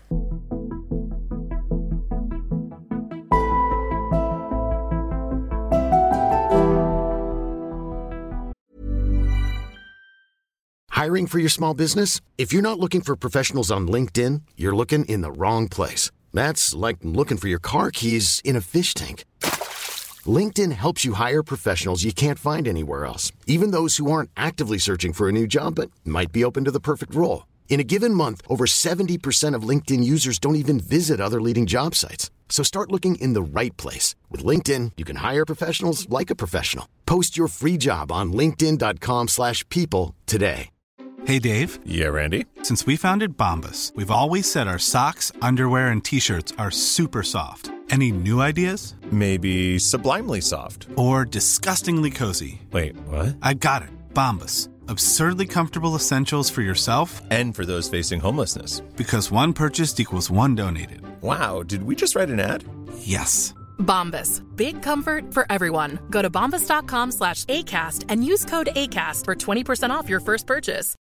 Hiring for your small business? If you're not looking for professionals on LinkedIn, you're looking in the wrong place. That's like looking for your car keys in a fish tank. LinkedIn helps you hire professionals you can't find anywhere else, even those who aren't actively searching for a new job but might be open to the perfect role. In a given month, over 70% of LinkedIn users don't even visit other leading job sites. So start looking in the right place. With LinkedIn, you can hire professionals like a professional. Post your free job on linkedin.com/people today. Hey, Dave. Yeah, Randy. Since we founded Bombas, we've always said our socks, underwear, and T-shirts are super soft. Any new ideas? Maybe sublimely soft. Or disgustingly cozy. Wait, what? I got it. Bombas. Absurdly comfortable essentials for yourself and for those facing homelessness. Because one purchased equals one donated. Wow, did we just write an ad? Yes. Bombas. Big comfort for everyone. Go to bombas.com/ACAST and use code ACAST for 20% off your first purchase.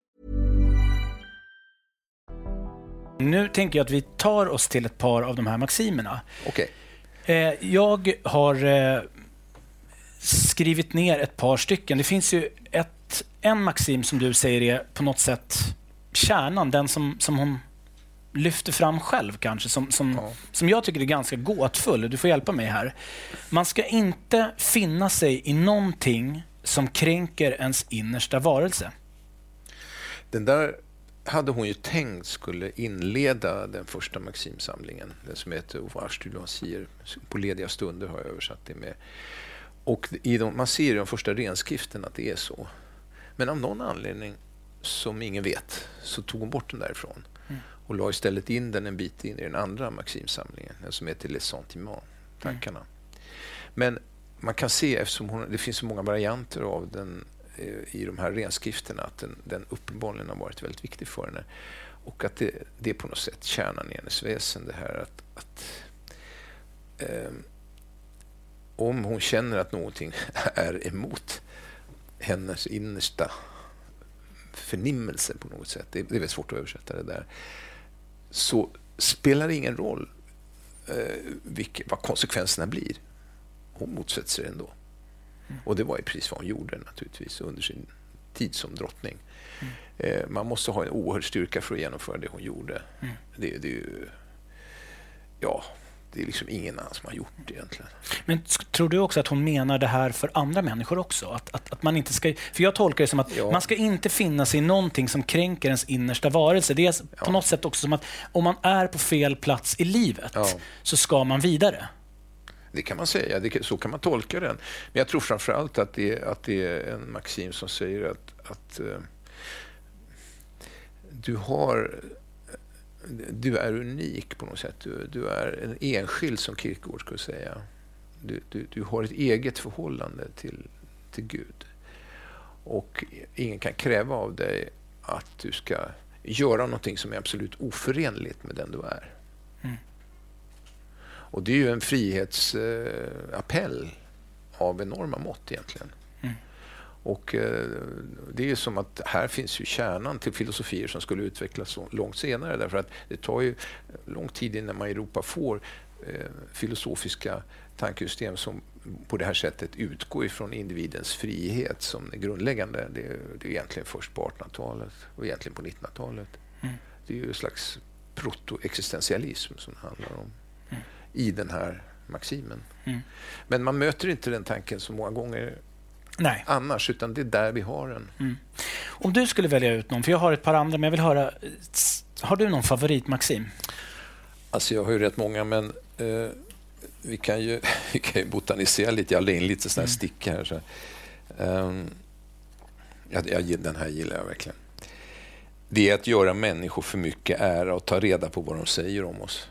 Nu tänker jag att vi tar oss till ett par av de här maximerna. Okej. Jag har skrivit ner ett par stycken. Det finns ju en maxim som du säger är på något sätt kärnan, den som hon lyfter fram själv kanske, som jag tycker är ganska gåtfull. Du får hjälpa mig här. Man ska inte finna sig i någonting som kränker ens innersta varelse. Den där hade hon ju tänkt skulle inleda den första maximsamlingen, den som heter Ouvrage du loisir. På lediga stunder har jag översatt det med. Och man ser i de första renskriften att det är så. Men av någon anledning som ingen vet så tog hon bort den därifrån och la istället in den en bit in i den andra maximsamlingen, den som heter Les Sentiments, tankarna. Men man kan se, eftersom det finns så många varianter av den i de här renskrifterna, att den uppenbarligen har varit väldigt viktig för henne. Och att det är på något sätt kärnan i hennes väsen, det här att om hon känner att någonting är emot hennes innersta förnimmelse på något sätt, det är väldigt svårt att översätta det där, så spelar det ingen roll vad konsekvenserna blir. Hon motsätter sig ändå. Och det var ju precis vad hon gjorde naturligtvis under sin tid som drottning. Man måste ha en oerhörd styrka för att genomföra det hon gjorde. Det är ju... Ja, det är liksom ingen annan som har gjort det egentligen. Men tror du också att hon menar det här för andra människor också? Att man inte ska... För jag tolkar det som att man ska inte finna sig i någonting som kränker ens innersta varelse. Det är på något sätt också som att om man är på fel plats i livet så ska man vidare. Det kan man säga, så kan man tolka den. Men jag tror framförallt att det är en maxim som säger att du är unik på något sätt. Du är en enskild, som Kierkegaard skulle säga. Du har ett eget förhållande till Gud. Och ingen kan kräva av dig att du ska göra någonting som är absolut oförenligt med den du är. Mm. Och det är ju en frihetsappell av enorma mått egentligen. Mm. Och det är ju som att här finns ju kärnan till filosofier som skulle utvecklas långt senare, därför att det tar ju lång tid innan man i Europa får filosofiska tankesystem som på det här sättet utgår ifrån individens frihet som är grundläggande. Det är egentligen först på 1800-talet och egentligen på 1900-talet. Mm. Det är ju en slags proto-existentialism som det handlar om i den här maximen. Mm. Men man möter inte den tanken så många gånger annars, utan det är där vi har den. Mm. Om du skulle välja ut någon, för jag har ett par andra, men jag vill höra, har du någon favoritmaxim? Alltså jag har ju rätt många, men vi kan ju botanisera lite. Jag lägger in lite sådana här stick här. Så. Den här gillar jag verkligen. Det är att göra människor för mycket ära och ta reda på vad de säger om oss.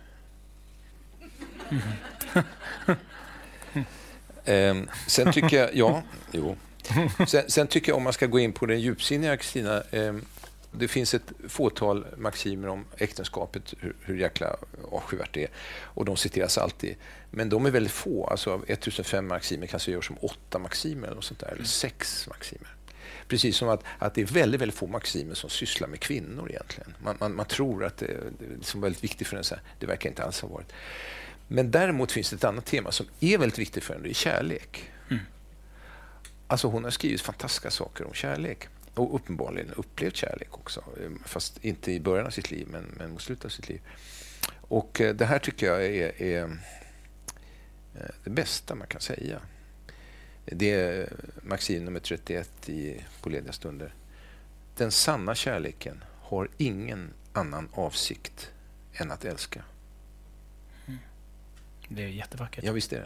Sen tycker jag, Sen tycker jag, om man ska gå in på den djupsinniga, Kristina, det finns ett fåtal maximer om äktenskapet, hur jäkla avskyvärt det är. Och de citeras alltid. Men de är väldigt få. Alltså av 1005 maximer kanske görs som 8 maximer eller sånt där, eller 6 maximer. Precis som att det är väldigt, väldigt få maximer som sysslar med kvinnor egentligen. Man tror att det är liksom väldigt viktigt för en, så här. Det verkar inte alls ha varit. Men däremot finns det ett annat tema som är väldigt viktigt för en, det är kärlek. Mm. Alltså hon har skrivit fantastiska saker om kärlek. Och uppenbarligen upplevt kärlek också. Fast inte i början av sitt liv, men mot slutet av sitt liv. Och det här tycker jag är det bästa man kan säga. Det är maxim nummer 31 på lediga stunder. Den sanna kärleken har ingen annan avsikt än att älska. Mm. Det är jättevackert. Ja, visst är det.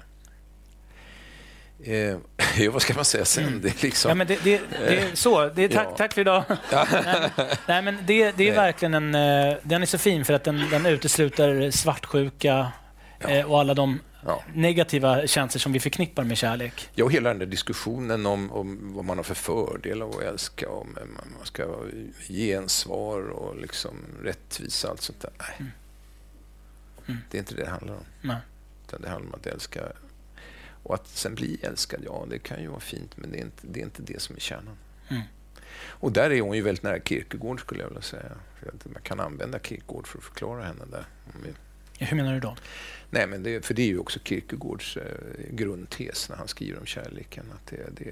Vad ska man säga sen? Det är liksom... Ja, men det är så. Det är tack för idag. Nej, men det är verkligen den är så fin för att den utesluter svartsjuka och alla de negativa känslor som vi förknippar med kärlek. Ja, och hela den där diskussionen om vad man har för fördel av att älska, om man ska ge en svar och liksom rättvisa, allt sånt där. Nej. Det är inte det handlar om. Nej. Utan det handlar om att älska. Och att sen bli älskad, det kan ju vara fint, men det är inte det som är kärnan. Mm. Och där är hon ju väldigt nära Kierkegaard, skulle jag vilja säga. Man kan använda Kierkegaard för att förklara henne där. Hur menar du då? Nej, men det är ju också Kierkegaards grundtes när han skriver om kärleken. Att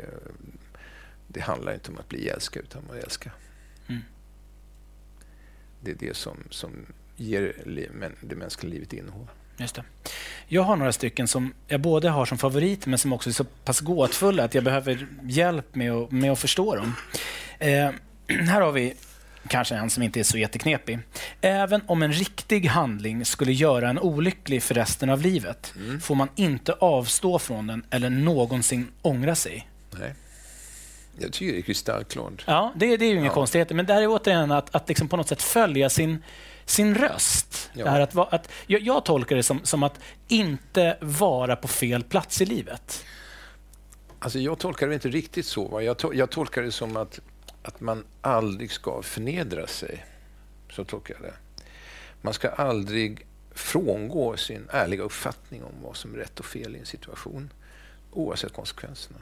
det handlar inte om att bli älskad, utan om att älska. Mm. Det är det som ger det mänskliga livet innehåll. Just det. Jag har några stycken som jag både har som favorit, men som också är så pass gåtfulla att jag behöver hjälp med att förstå dem. Här har vi kanske en som inte är så jätteknepig. Även om en riktig handling skulle göra en olycklig för resten av livet får man inte avstå från den eller någonsin ångra sig. Nej. Jag tycker det är kristallklart. Ja, det är ju inga konstigheter. Men där är återigen att liksom på något sätt följa sin röst. Ja. Det här jag tolkar det som att inte vara på fel plats i livet. Alltså jag tolkar det inte riktigt så. Va? Jag tolkar det som att man aldrig ska förnedra sig. Så tolkar jag det. Man ska aldrig frångå sin ärliga uppfattning om vad som är rätt och fel i en situation, oavsett konsekvenserna.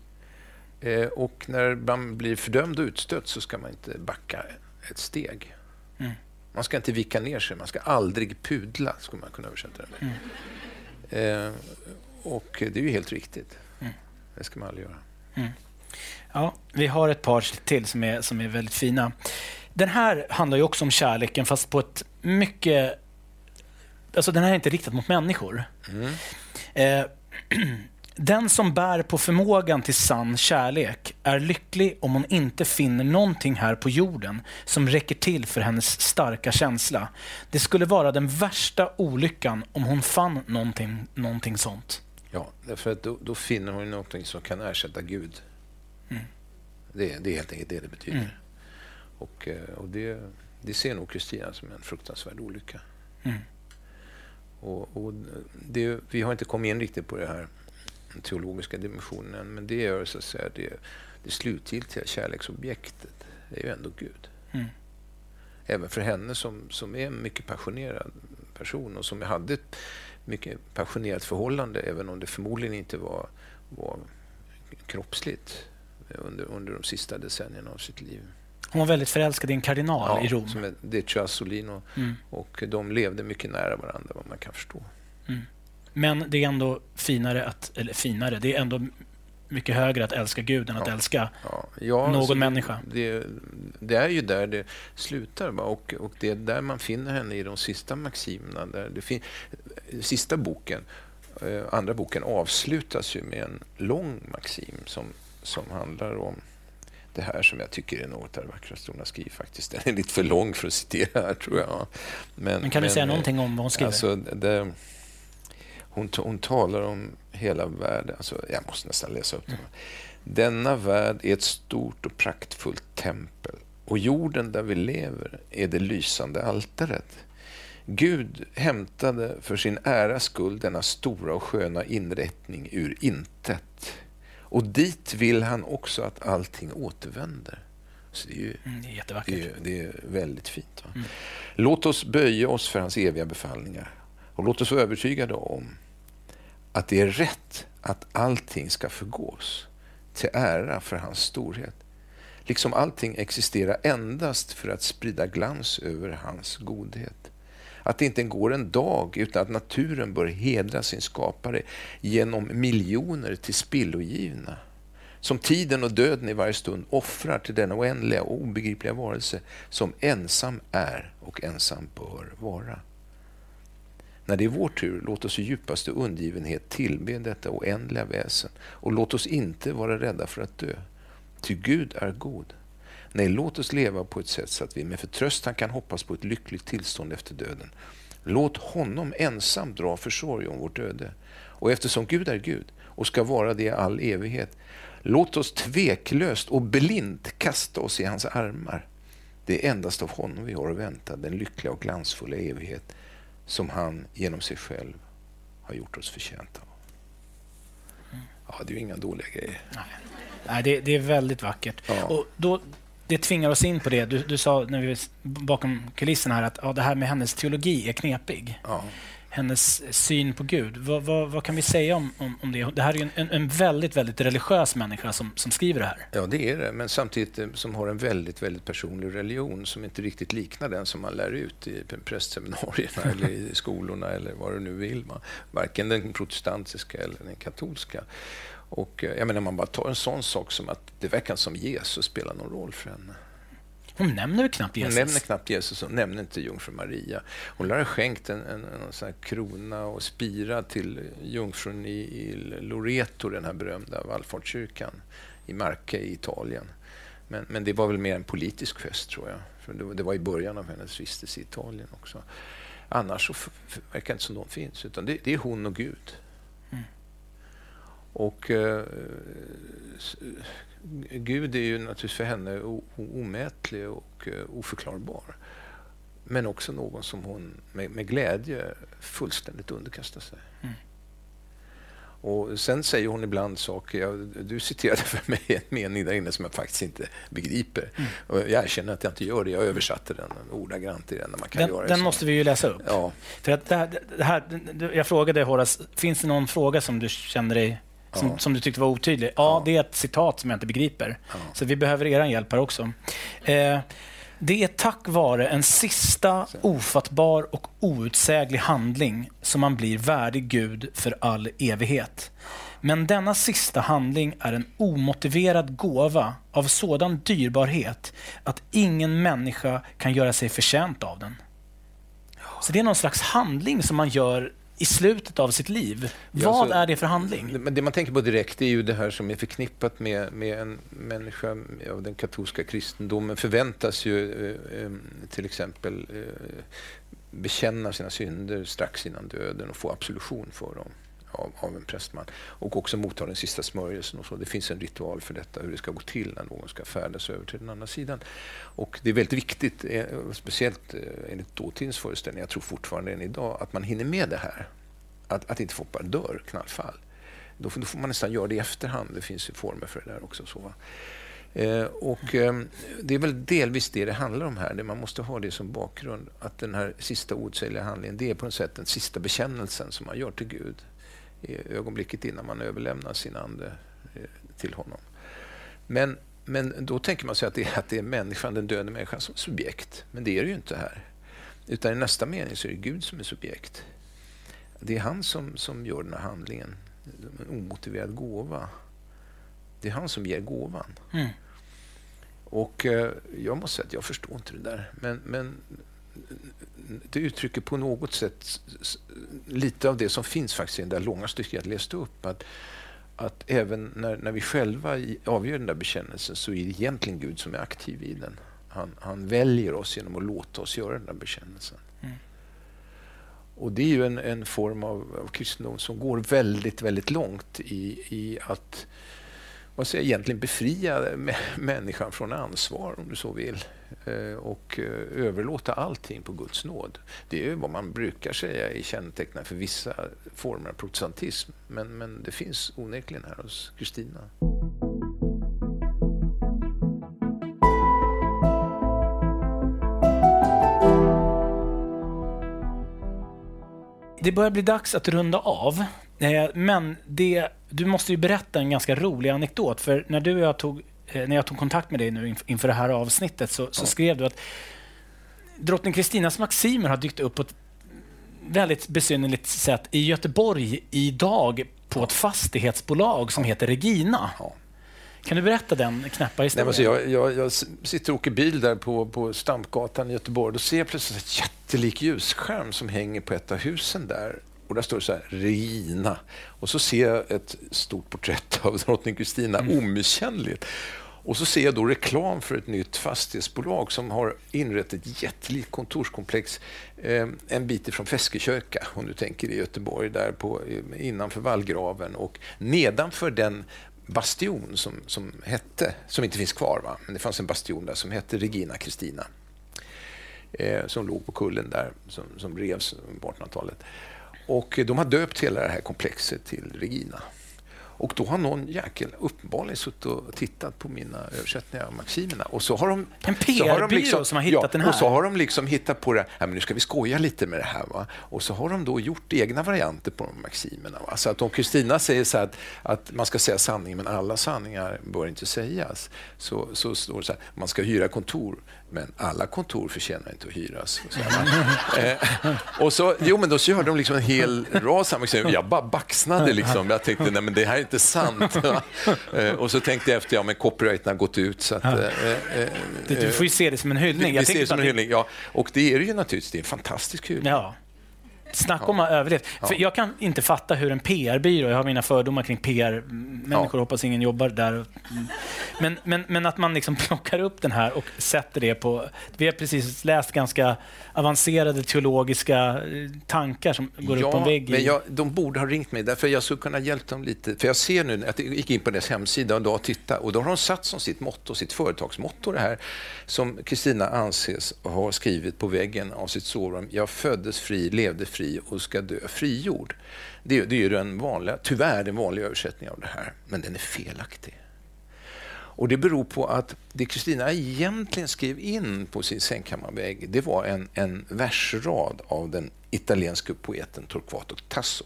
Och när man blir fördömd och utstött så ska man inte backa ett steg. Mm. Man ska inte vika ner sig. Man ska aldrig pudla, skulle man kunna översätta det med. Mm. Och det är ju helt riktigt. Mm. Det ska man aldrig göra. Mm. Ja, vi har ett par till som är väldigt fina. Den här handlar ju också om kärleken, fast på ett mycket... Alltså den här är inte riktad mot människor. Mm. Den som bär på förmågan till sann kärlek är lycklig om hon inte finner någonting här på jorden som räcker till för hennes starka känsla. Det skulle vara den värsta olyckan om hon fann någonting sånt. Ja, därför att då finner hon något som kan ersätta Gud. Det är helt enkelt det betyder. Och det ser nog Kristina som en fruktansvärd olycka. Och vi har inte kommit in riktigt på det här teologiska dimensionen, men det är så att säga det slutgiltiga kärleksobjektet. Det är ju ändå Gud. Även för henne som är en mycket passionerad person och som hade ett mycket passionerat förhållande, även om det förmodligen inte var kroppsligt under de sista decennierna av sitt liv. Hon var väldigt förälskad i en kardinal i Rom. Som är Decio Assolino. Och de levde mycket nära varandra, vad man kan förstå. Men det är ändå finare, det är ändå mycket högre att älska Gud än att älska någon människa. Det är ju där det slutar. Va? Och det är där man finner henne i de sista maximerna. Sista boken, andra boken, avslutas ju med en lång maxim som handlar om det här som jag tycker är något av det vackraste hon har skrivit faktiskt. Den är lite för lång för att citera här, tror jag. Men kan du säga någonting om vad hon skriver? Alltså, hon talar om hela världen. Alltså, jag måste nästan läsa upp det. Denna värld är ett stort och praktfullt tempel. Och jorden där vi lever är det lysande altaret. Gud hämtade för sin äras skull denna stora och sköna inrättning ur intet. Och dit vill han också att allting återvänder. Så det är ju det är jättevackert. Det är väldigt fint. Va? Låt oss böja oss för hans eviga befallningar. Och låt oss vara övertygade om att det är rätt att allting ska förgås till ära för hans storhet. Liksom allting existerar endast för att sprida glans över hans godhet. Att det inte går en dag utan att naturen bör hedra sin skapare genom miljoner till spillogivna. Som tiden och döden i varje stund offrar till denna oändliga och obegripliga varelse som ensam är och ensam bör vara. När det är vår tur, låt oss i djupaste undgivenhet tillbe detta oändliga väsen och låt oss inte vara rädda för att dö. Ty Gud är god. Nej, låt oss leva på ett sätt så att vi med förtröstan kan hoppas på ett lyckligt tillstånd efter döden. Låt honom ensam dra försorg om vårt öde. Och eftersom Gud är Gud och ska vara det i all evighet, låt oss tveklöst och blint kasta oss i hans armar. Det är endast av honom vi har att vänta den lyckliga och glansfulla evighet som han genom sig själv har gjort oss förtjänta av. Ja, det är ju inga dåliga grejer. Nej, det är väldigt vackert. Ja. Och då, det tvingar oss in på det. Du sa när vi var bakom kulisserna här att det här med hennes teologi är knepig. Ja. Hennes syn på Gud. Vad kan vi säga om det? Det här är ju en väldigt, väldigt religiös människa som skriver det här. Ja, det är det. Men samtidigt som har en väldigt, väldigt personlig religion som inte riktigt liknar den som man lär ut i prästseminarierna eller i skolorna eller vad du nu vill. Varken den protestantiska eller den katolska. Och jag menar, man bara tar en sån sak som att det verkar som Jesus spelar någon roll för henne. Hon nämner väl knappt Jesus? Hon nämner knappt Jesus och nämner inte jungfru Maria. Hon lär ha skänkt en sån här krona och spira till jungfrun i Loreto, den här berömda vallfartskyrkan i Marche i Italien. Men det var väl mer en politisk fest, tror jag. För det var i början av hennes vistelse i Italien också. Annars så verkar det inte som de finns, utan det är hon och Gud. Och Gud är ju naturligtvis för henne omätlig och oförklarbar. Men också någon som hon med glädje fullständigt underkastar sig. Och sen säger hon ibland saker, du citerade för mig en mening där inne som jag faktiskt inte begriper. Och jag erkänner att jag inte gör det, jag översatte den ordagrant i den när man kan göra det. Den måste vi ju läsa upp. Ja. För att det här, jag frågade Horace, finns det någon fråga som du känner dig som du tyckte var otydlig? Ja, det är ett citat som jag inte begriper. Så vi behöver er hjälp här också. Det är tack vare en sista ofattbar och outsäglig handling som man blir värdig Gud för all evighet. Men denna sista handling är en omotiverad gåva av sådan dyrbarhet att ingen människa kan göra sig förtjänt av den. Så det är någon slags handling som man gör i slutet av sitt liv. Vad är det för handling? Men det man tänker på direkt är ju det här som är förknippat med en människa av den katolska kristendomen. Förväntas ju till exempel bekänna sina synder strax innan döden och få absolution för dem. av en prästman. Och också motta den sista smörjelsen och så. Det finns en ritual för detta, hur det ska gå till när någon ska färdas över till den andra sidan. Och det är väldigt viktigt, speciellt enligt dåtidens föreställning, jag tror fortfarande än idag, att man hinner med det här. Att inte folk bara dör knallfall. Då får man nästan göra det i efterhand. Det finns ju former för det där också. Så, va? Det är väl delvis det handlar om här. Man måste ha det som bakgrund. Att den här sista ordsägliga handlingen, det är på något sätt den sista bekännelsen som man gör till Gud i ögonblicket innan man överlämnar sin ande till honom. Men då tänker man sig att det är människan, den döda människan som subjekt. Men det är det ju inte här. Utan i nästa mening så är det Gud som är subjekt. Det är han som gör den här handlingen. En omotiverad gåva. Det är han som ger gåvan. Mm. Och jag måste säga att jag förstår inte det där. Men det uttrycker på något sätt lite av det som finns faktiskt i den där långa stycket jag läste upp. Att även när vi själva avgör den där bekännelsen så är det egentligen Gud som är aktiv i den. Han väljer oss genom att låta oss göra den där bekännelsen. Mm. Och det är ju en form av kristendom som går väldigt, väldigt långt i att egentligen befria människan från ansvar, om du så vill, och överlåta allting på Guds nåd. Det är ju vad man brukar säga i kännetecknen för vissa former av protestantism, men det finns onekligen här hos Kristina. Det börjar bli dags att runda av, men du måste ju berätta en ganska rolig anekdot, för när du och jag när jag tog kontakt med dig nu inför det här avsnittet så skrev du att drottning Kristinas maximer har dykt upp på ett väldigt besynnerligt sätt i Göteborg idag på ett fastighetsbolag som heter Regina. Ja. Kan du berätta den knäppa historien? Jag sitter och åker bil där på Stampgatan i Göteborg. Då ser jag plötsligt ett jättelik ljusskärm som hänger på ett av husen där. Och där står det så här, Regina. Och så ser jag ett stort porträtt av drottning Kristina, omisskännligt. Och så ser jag då reklam för ett nytt fastighetsbolag som har inrett ett jättelikt kontorskomplex en bit ifrån Feskekörka, om du tänker i Göteborg, där innanför vallgraven. Och nedanför den bastion som inte finns kvar, va? Men det fanns en bastion där som hette Regina Kristina, som låg på kullen där, som revs på 1800-talet. Och de har döpt hela det här komplexet till Regina. Och då har någon jäkel uppenbarligen suttit och tittat på mina översättningar av maximerna. Och så har de en PR-byrå som har hittat den här. Och så har de liksom hittat på det. Men nu ska vi skoja lite med det här, va? Och så har de då gjort egna varianter på de maximerna, va? Så att om Kristina säger så här att man ska säga sanningen, men alla sanningar bör inte sägas, så står det så här: man ska hyra kontor, men alla kontor förtjänar inte att hyras. Och så, men då så gör de liksom en hel rad samma. Jag bara baxnade liksom. Jag tänkte, nej men det här är inte sant. Och så tänkte jag efter, men copyrighten har gått ut. Så att, du får ju se det som en hyllning. Jag ser det som en hyllning, ja. Och det är det ju naturligtvis, det är en fantastisk hyllning. Ja. Snacka om att överleva. För jag kan inte fatta hur en PR-byrå, jag har mina fördomar kring PR-människor, hoppas ingen jobbar där. Men att man liksom plockar upp den här och sätter det på... Vi har precis läst ganska avancerade teologiska tankar som går upp på en vägg. Men de borde ha ringt mig, därför jag skulle kunna hjälpa dem lite. För jag ser nu att jag gick in på deras hemsida och titta, och då har de satt som sitt motto, sitt företagsmotto, det här som Kristina anses ha skrivit på väggen av sitt sovrum: jag föddes fri, levde fri och ska dö frigjord. Det är ju tyvärr den vanliga översättningen av det här, men den är felaktig. Och det beror på att det Kristina egentligen skrev in på sin sängkammarvägg, det var en versrad av den italienska poeten Torquato Tasso.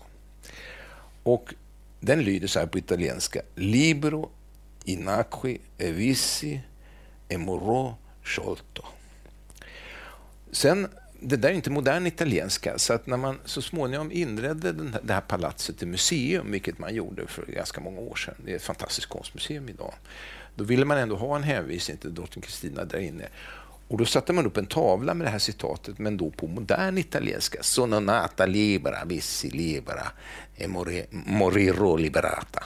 Och den lyder så här på italienska: libero inacqui e vici e morò sciolto. Sen, det där är inte modern italienska, så att när man så småningom inredde det här palatset till museum, vilket man gjorde för ganska många år sedan, det är ett fantastiskt konstmuseum idag, då ville man ändå ha en hänvisning till drottning Kristina där inne. Och då satte man upp en tavla med det här citatet, men då på modern italienska: sono nata libera, vissi libera e morirò liberata.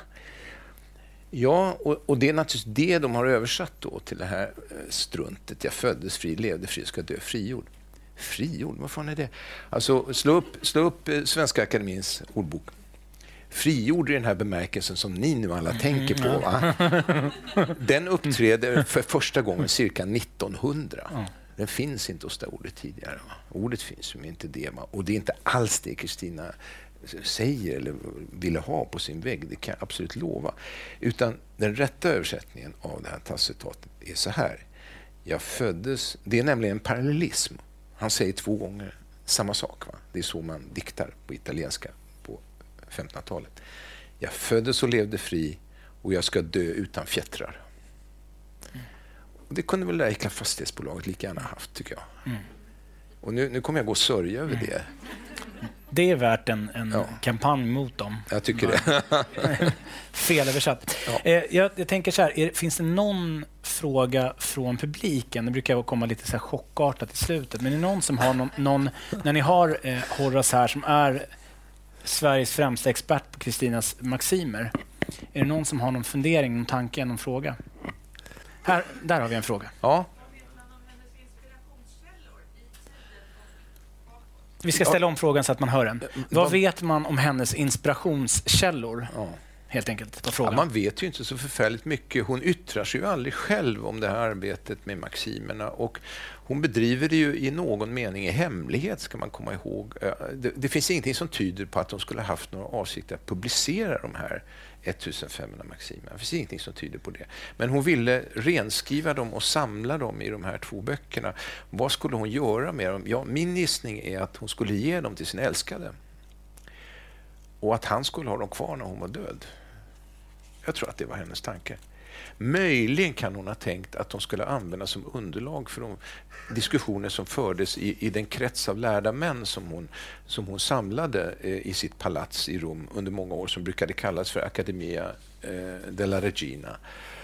Ja, och det är naturligtvis det de har översatt då till det här struntet: jag föddes fri, levde fri, ska dö frigjord. Frigjord, vad fan är det? Alltså, slå upp Svenska Akademins ordbok. frigjord i den här bemärkelsen som ni nu alla tänker på. Va? Den uppträder för första gången cirka 1900. Den finns inte hos det ordet tidigare. Va? Ordet finns ju inte det. Va? Och det är inte alls det Kristina säger eller ville ha på sin vägg. Det kan jag absolut lova. Utan den rätta översättningen av det här Tassicitatet är så här. Jag föddes... Det är nämligen en parallellism. Han säger 2 gånger samma sak. Va? Det är så man diktar på italienska på 1500-talet. Jag föddes och levde fri och jag ska dö utan fjättrar. Och det kunde väl Eikla fastighetsbolaget lika gärna haft, tycker jag. Och nu kommer jag gå och sörja över det. Det är värt en kampanj mot dem. Jag tycker det. Felöversatt. Ja. Jag tänker så här, finns det någon fråga från publiken? Det brukar komma lite så här chockartat i slutet. Men är det någon som har någon när ni har Horace här som är Sveriges främsta expert på Kristinas maximer. Är det någon som har någon fundering, någon tanke, någon fråga? Där har vi en fråga. Ja. Vi ska ställa om frågan så att man hör den. Vad vet man om hennes inspirationskällor? Ja. Helt enkelt. Frågan. Ja, man vet ju inte så förfärligt mycket. Hon yttrar sig ju aldrig själv om det här arbetet med maximerna. Och hon bedriver det ju i någon mening i hemlighet, ska man komma ihåg. Det finns ingenting som tyder på att de skulle ha haft några avsikter att publicera de här 1500 maximerna. Det finns ingenting som tyder på det. Men hon ville renskriva dem och samla dem i de här 2 böckerna. Vad skulle hon göra med dem? Ja, min gissning är att hon skulle ge dem till sin älskade. Och att han skulle ha dem kvar när hon var död. Jag tror att det var hennes tanke. Möjligen kan hon ha tänkt att de skulle användas som underlag för de diskussioner som fördes i den krets av lärda män som hon samlade i sitt palats i Rom under många år, som brukade kallas för Accademia della Regina.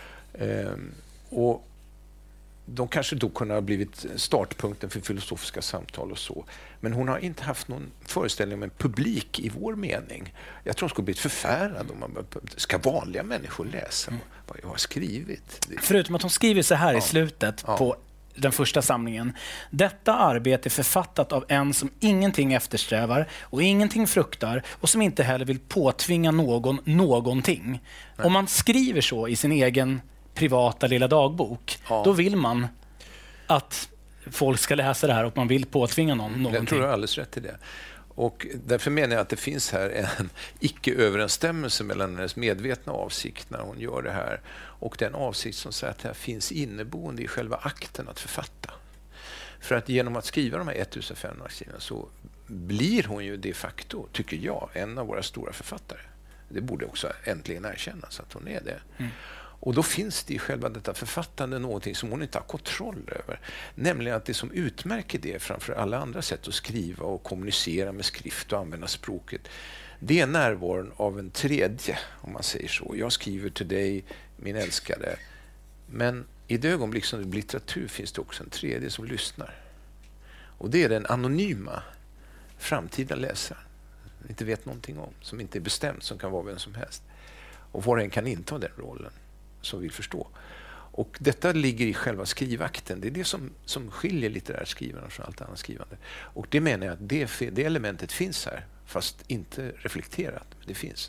Och de kanske då kunde ha blivit startpunkten för filosofiska samtal och så. Men hon har inte haft någon föreställning om en publik i vår mening. Jag tror hon skulle bli förfärad om man ska vanliga människor läsa vad jag har skrivit. Förutom att hon skriver så här i slutet på den första samlingen. Detta arbete är författat av en som ingenting eftersträvar och ingenting fruktar och som inte heller vill påtvinga någonting. Nej. Om man skriver så i sin egen privata lilla dagbok, då vill man att folk ska läsa det här och man vill påtvinga någonting. Jag tror du har alldeles rätt i det. Och därför menar jag att det finns här en icke-överensstämmelse mellan hennes medvetna avsikt när hon gör det här och den avsikt som säger att det här finns inneboende i själva akten att författa. För att genom att skriva de här 1500 sidorna så blir hon ju de facto, tycker jag, en av våra stora författare. Det borde också äntligen erkännas att hon är det. Och då finns det i själva detta författande någonting som hon inte har kontroll över. Nämligen att det som utmärker det framför alla andra sätt att skriva och kommunicera med skrift och använda språket, det är närvaron av en tredje, om man säger så. Jag skriver till dig, min älskade. Men i det ögonblick som det blir litteratur finns det också en tredje som lyssnar. Och det är den anonyma framtida läsaren. Inte vet någonting om, som inte är bestämt, som kan vara vem som helst. Och var och en kan inta den rollen som vill förstå. Och detta ligger i själva skrivakten. Det är det som skiljer litterärt skrivande från allt annat skrivande. Och det menar jag att det elementet finns här, fast inte reflekterat, men det finns.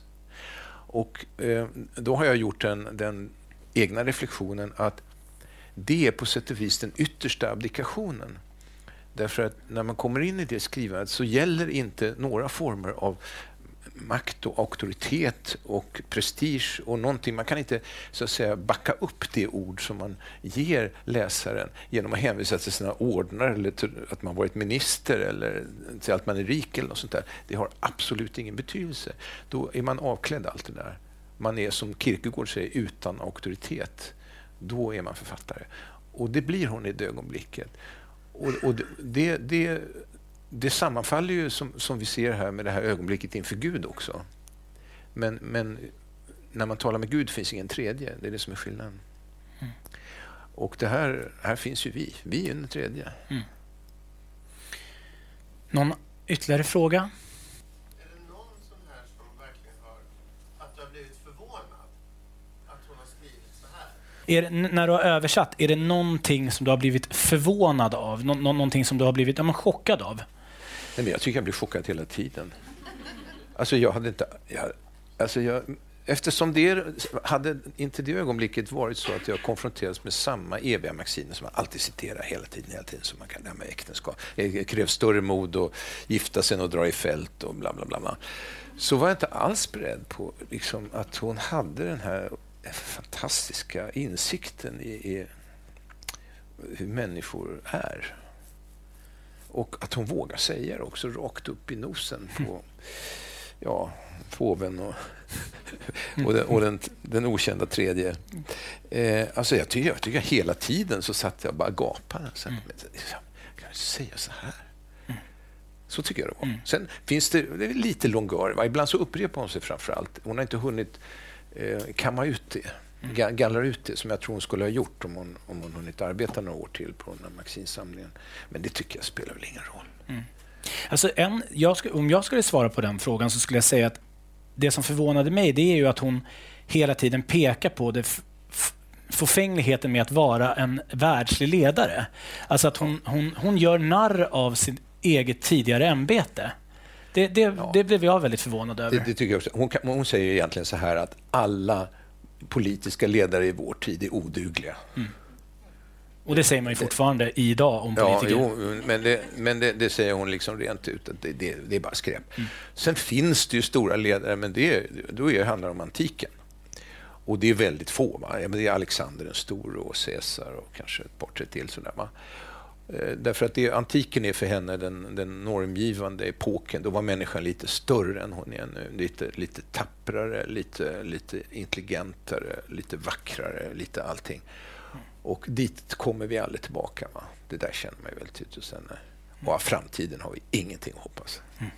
Och då har jag gjort den egna reflektionen att det är på sätt och vis den yttersta abdikationen. Därför att när man kommer in i det skrivandet så gäller inte några former av makt och auktoritet och prestige och någonting. Man kan inte så att säga backa upp det ord som man ger läsaren genom att hänvisa till sina ordnar eller till att man varit minister eller till att man är rik eller något sånt där. Det har absolut ingen betydelse. Då är man avklädd allt det där. Man är, som Kierkegaard säger, utan auktoritet. Då är man författare. Och det blir hon i det ögonblicket. Och det sammanfaller ju som vi ser här med det här ögonblicket inför Gud också. Men när man talar med Gud finns ingen tredje. Det är det som är skillnaden. Och det här finns ju vi. Vi är den tredje. Någon ytterligare fråga? Är det någon sån här som verkligen har att du har blivit förvånad att hon har skrivit så här? När du har översatt, är det någonting som du har blivit förvånad av? Någonting som du har blivit chockad av? Nej, men jag tycker jag blir chockad hela tiden. Alltså jag Alltså eftersom det hade inte det ögonblicket varit så att jag konfronterades med samma eviga maximer som man alltid citerar hela tiden som man kan med äktenskap. Det krävs större mod och gifta sig och dra i fält och bla bla bla bla. Så var jag inte alls beredd på liksom, att hon hade den här fantastiska insikten i hur människor är. Och att hon vågar säga det också rakt upp i nosen på påven och den okända tredje. Alltså jag tycker hela tiden så satt jag bara gapade. Kan jag säga så här? Så tycker jag det var. Sen finns det är lite långör. Ibland så upprepar hon sig framförallt. Hon har inte hunnit kamma ut det. Gallra ut det som jag tror hon skulle ha gjort om hon hunnit arbeta några år till på den här Maxinsamlingen. Men det tycker jag spelar väl ingen roll. Alltså om jag skulle svara på den frågan så skulle jag säga att det som förvånade mig, det är ju att hon hela tiden pekar på det förfängligheten med att vara en världslig ledare. Alltså att hon gör narr av sitt eget tidigare ämbete. Det blev jag väldigt förvånad över. Det tycker jag också. Hon säger egentligen så här att alla politiska ledare i vår tid är odugliga. Och det säger man ju fortfarande idag om politiker. Men det säger hon liksom rent ut att det är bara skräp. Sen finns det ju stora ledare, men då handlar det om antiken. Och det är väldigt få. Va? Det är Alexander den store och Caesar och kanske ett par tre till sådär. Va? Därför att antiken är för henne den normgivande epoken. Då var människan lite större än hon är nu. Lite tapprare, lite intelligentare, lite vackrare, lite allting. Och dit kommer vi aldrig tillbaka. Va? Det där känner man ju väldigt tydligt. Och av framtiden har vi ingenting att hoppas.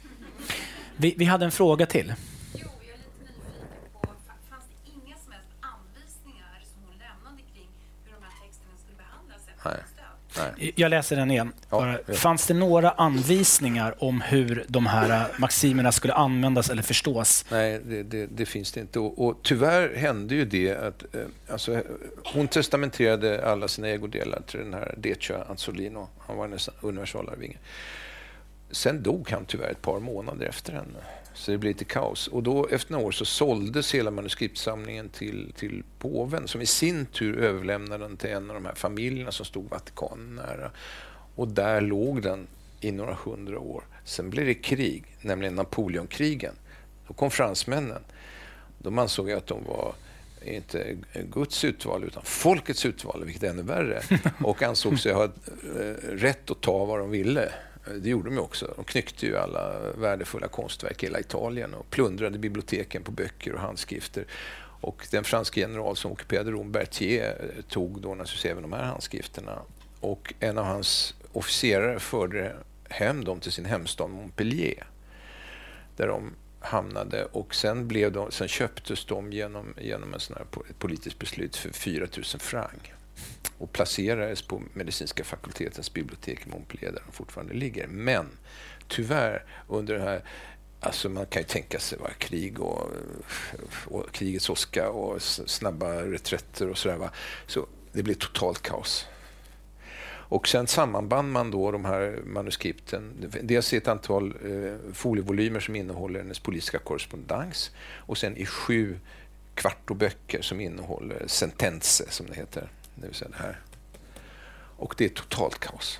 Vi hade en fråga till. Jo, jag är lite nyfiken på, fanns det inga som helst anvisningar som hon lämnade kring hur de här texterna skulle behandlas efter stöd? Nej. Jag läser den igen. Fanns det några anvisningar om hur de här maximerna skulle användas eller förstås? Nej, det finns det inte. Och tyvärr hände ju det att hon testamenterade alla sina ägodelar till den här Decio Anzolino. Han var en universalarvinge. Sen dog han tyvärr ett par månader efter henne. Så det blev lite kaos. Och då efter några år så såldes hela manuskriptsamlingen till påven som i sin tur överlämnade den till en av de här familjerna som stod Vatikanen nära. Och där låg den i några 100 år. Sen blev det krig, nämligen Napoleonkrigen. Då kom fransmännen. De ansåg att de var inte Guds utval utan folkets utval, vilket är ännu värre. Och ansåg sig ha rätt att ta vad de ville. Det gjorde de också. De knyckte ju alla värdefulla konstverk i hela Italien och plundrade biblioteken på böcker och handskrifter. Och den franska general som ockuperade Rom, Berthier, tog då naturligtvis även de här handskrifterna. Och en av hans officerare förde hem dem till sin hemstad Montpellier. Där de hamnade och sen köptes de genom en sån här politiskt beslut för 4 000 franc. Och placerades på medicinska fakultetens bibliotek i Montpellier där de fortfarande ligger. Men tyvärr under det här, alltså man kan ju tänka sig vad krig och krigets åska och snabba reträtter och sådär. Va? Så det blev totalt kaos. Och sen sammanband man då de här manuskripten. Dels ett antal folievolymer som innehåller hennes politiska korrespondens och sen i 7 kvartoböcker som innehåller sentense som det heter. Det vill säga det här. Och det är totalt kaos.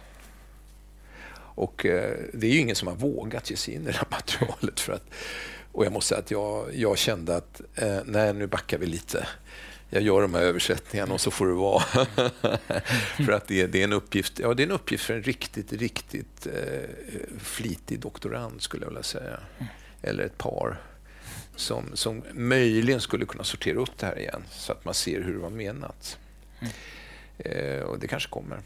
Och det är ju ingen som har vågat ge sig in i det här materialet. Och jag måste säga att jag kände att nej, nu backar vi lite. Jag gör de här översättningarna och så får det vara. För att det är en uppgift. Ja, det är en uppgift för en riktigt flitig doktorand skulle jag vilja säga. Eller ett par. Som möjligen skulle kunna sortera upp det här igen. Så att man ser hur det var menat. Och det kanske kommer.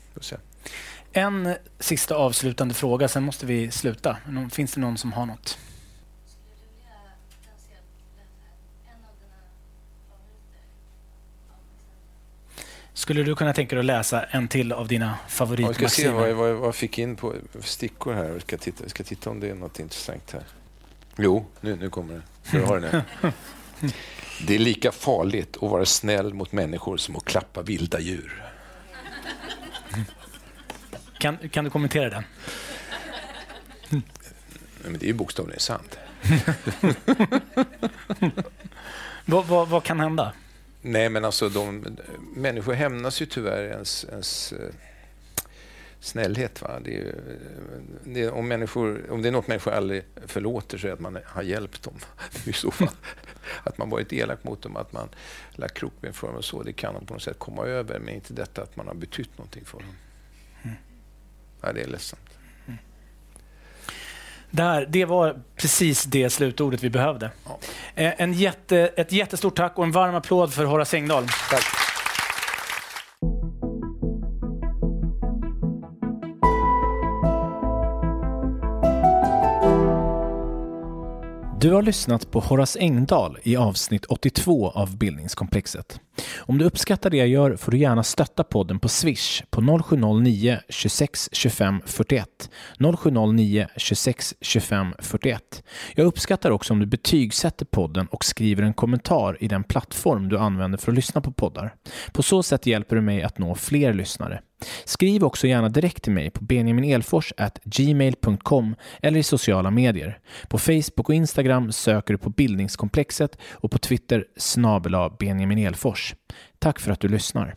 En sista avslutande fråga, sen måste vi sluta. Finns det någon som har något? Skulle du kunna tänka dig att läsa en till av dina favoritmaximer? Jag ska se vad jag fick in på stickor här. Jag ska titta om det är något intressant här. Jo, nu kommer det. Jag har det nu. Det är lika farligt att vara snäll mot människor som att klappa vilda djur. Kan du kommentera den? Men det är ju bokstavligen sant. Vad kan hända? Nej, men alltså människor hämnas ju tyvärr ens snällhet. Va? Om det är något människor aldrig förlåter så är att man har hjälpt dem. I så fall. Att man varit elak mot dem, att man lagt krokben för dem och så. Det kan de på något sätt komma över, men inte detta att man har betytt någonting för dem. Ja, det är ledsamt. Det var precis det slutordet vi behövde. Ja. Ett jättestort tack och en varm applåd för Horace Engdahl. Tack. Du har lyssnat på Horace Engdahl i avsnitt 82 av Bildningskomplexet. Om du uppskattar det jag gör får du gärna stötta podden på Swish på 0709 26 25 41. 0709 26 25 41. Jag uppskattar också om du betygsätter podden och skriver en kommentar i den plattform du använder för att lyssna på poddar. På så sätt hjälper du mig att nå fler lyssnare. Skriv också gärna direkt till mig på benjaminelfors@gmail.com eller i sociala medier. På Facebook och Instagram söker du på Bildningskomplexet och på Twitter @Benjamin Elfors. Tack för att du lyssnar.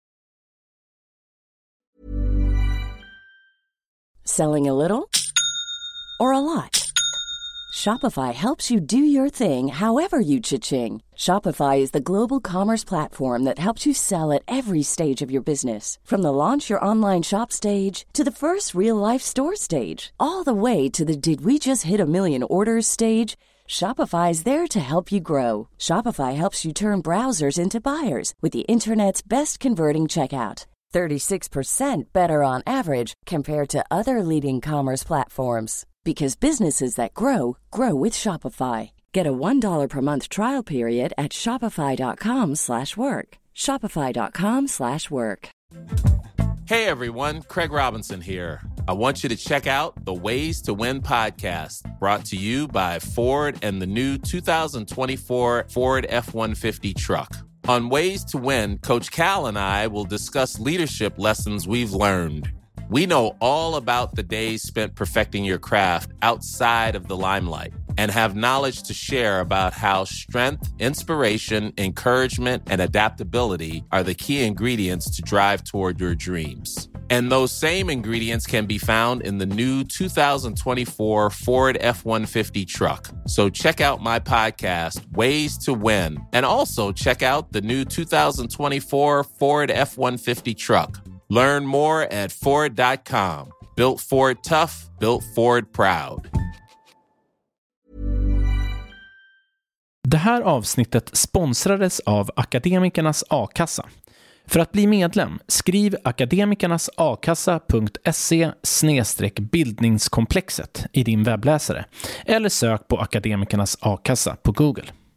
Selling a little or a lot? Shopify helps you do your thing however you cha-ching. Shopify is the global commerce platform that helps you sell at every stage of your business. From the launch your online shop stage to the first real-life store stage, all the way to the did we just hit a million orders stage. Shopify is there to help you grow. Shopify helps you turn browsers into buyers with the internet's best converting checkout. 36% better on average compared to other leading commerce platforms. Because businesses that grow, grow with Shopify. Get a $1 per month trial period at shopify.com/work. Shopify.com/work. Hey everyone, Craig Robinson here. I want you to check out the Ways to Win podcast, brought to you by Ford and the new 2024 Ford F-150 truck. On Ways to Win, Coach Cal and I will discuss leadership lessons we've learned. We know all about the days spent perfecting your craft outside of the limelight and have knowledge to share about how strength, inspiration, encouragement, and adaptability are the key ingredients to drive toward your dreams. And those same ingredients can be found in the new 2024 Ford F-150 truck. So check out my podcast, Ways to Win, and also check out the new 2024 Ford F-150 truck. Learn more at Ford.com. Built Ford tough, built Ford proud. Det här avsnittet sponsrades av Akademikernas A-kassa. För att bli medlem, skriv akademikernasakassa.se/bildningskomplexet i din webbläsare eller sök på Akademikernas A-kassa på Google.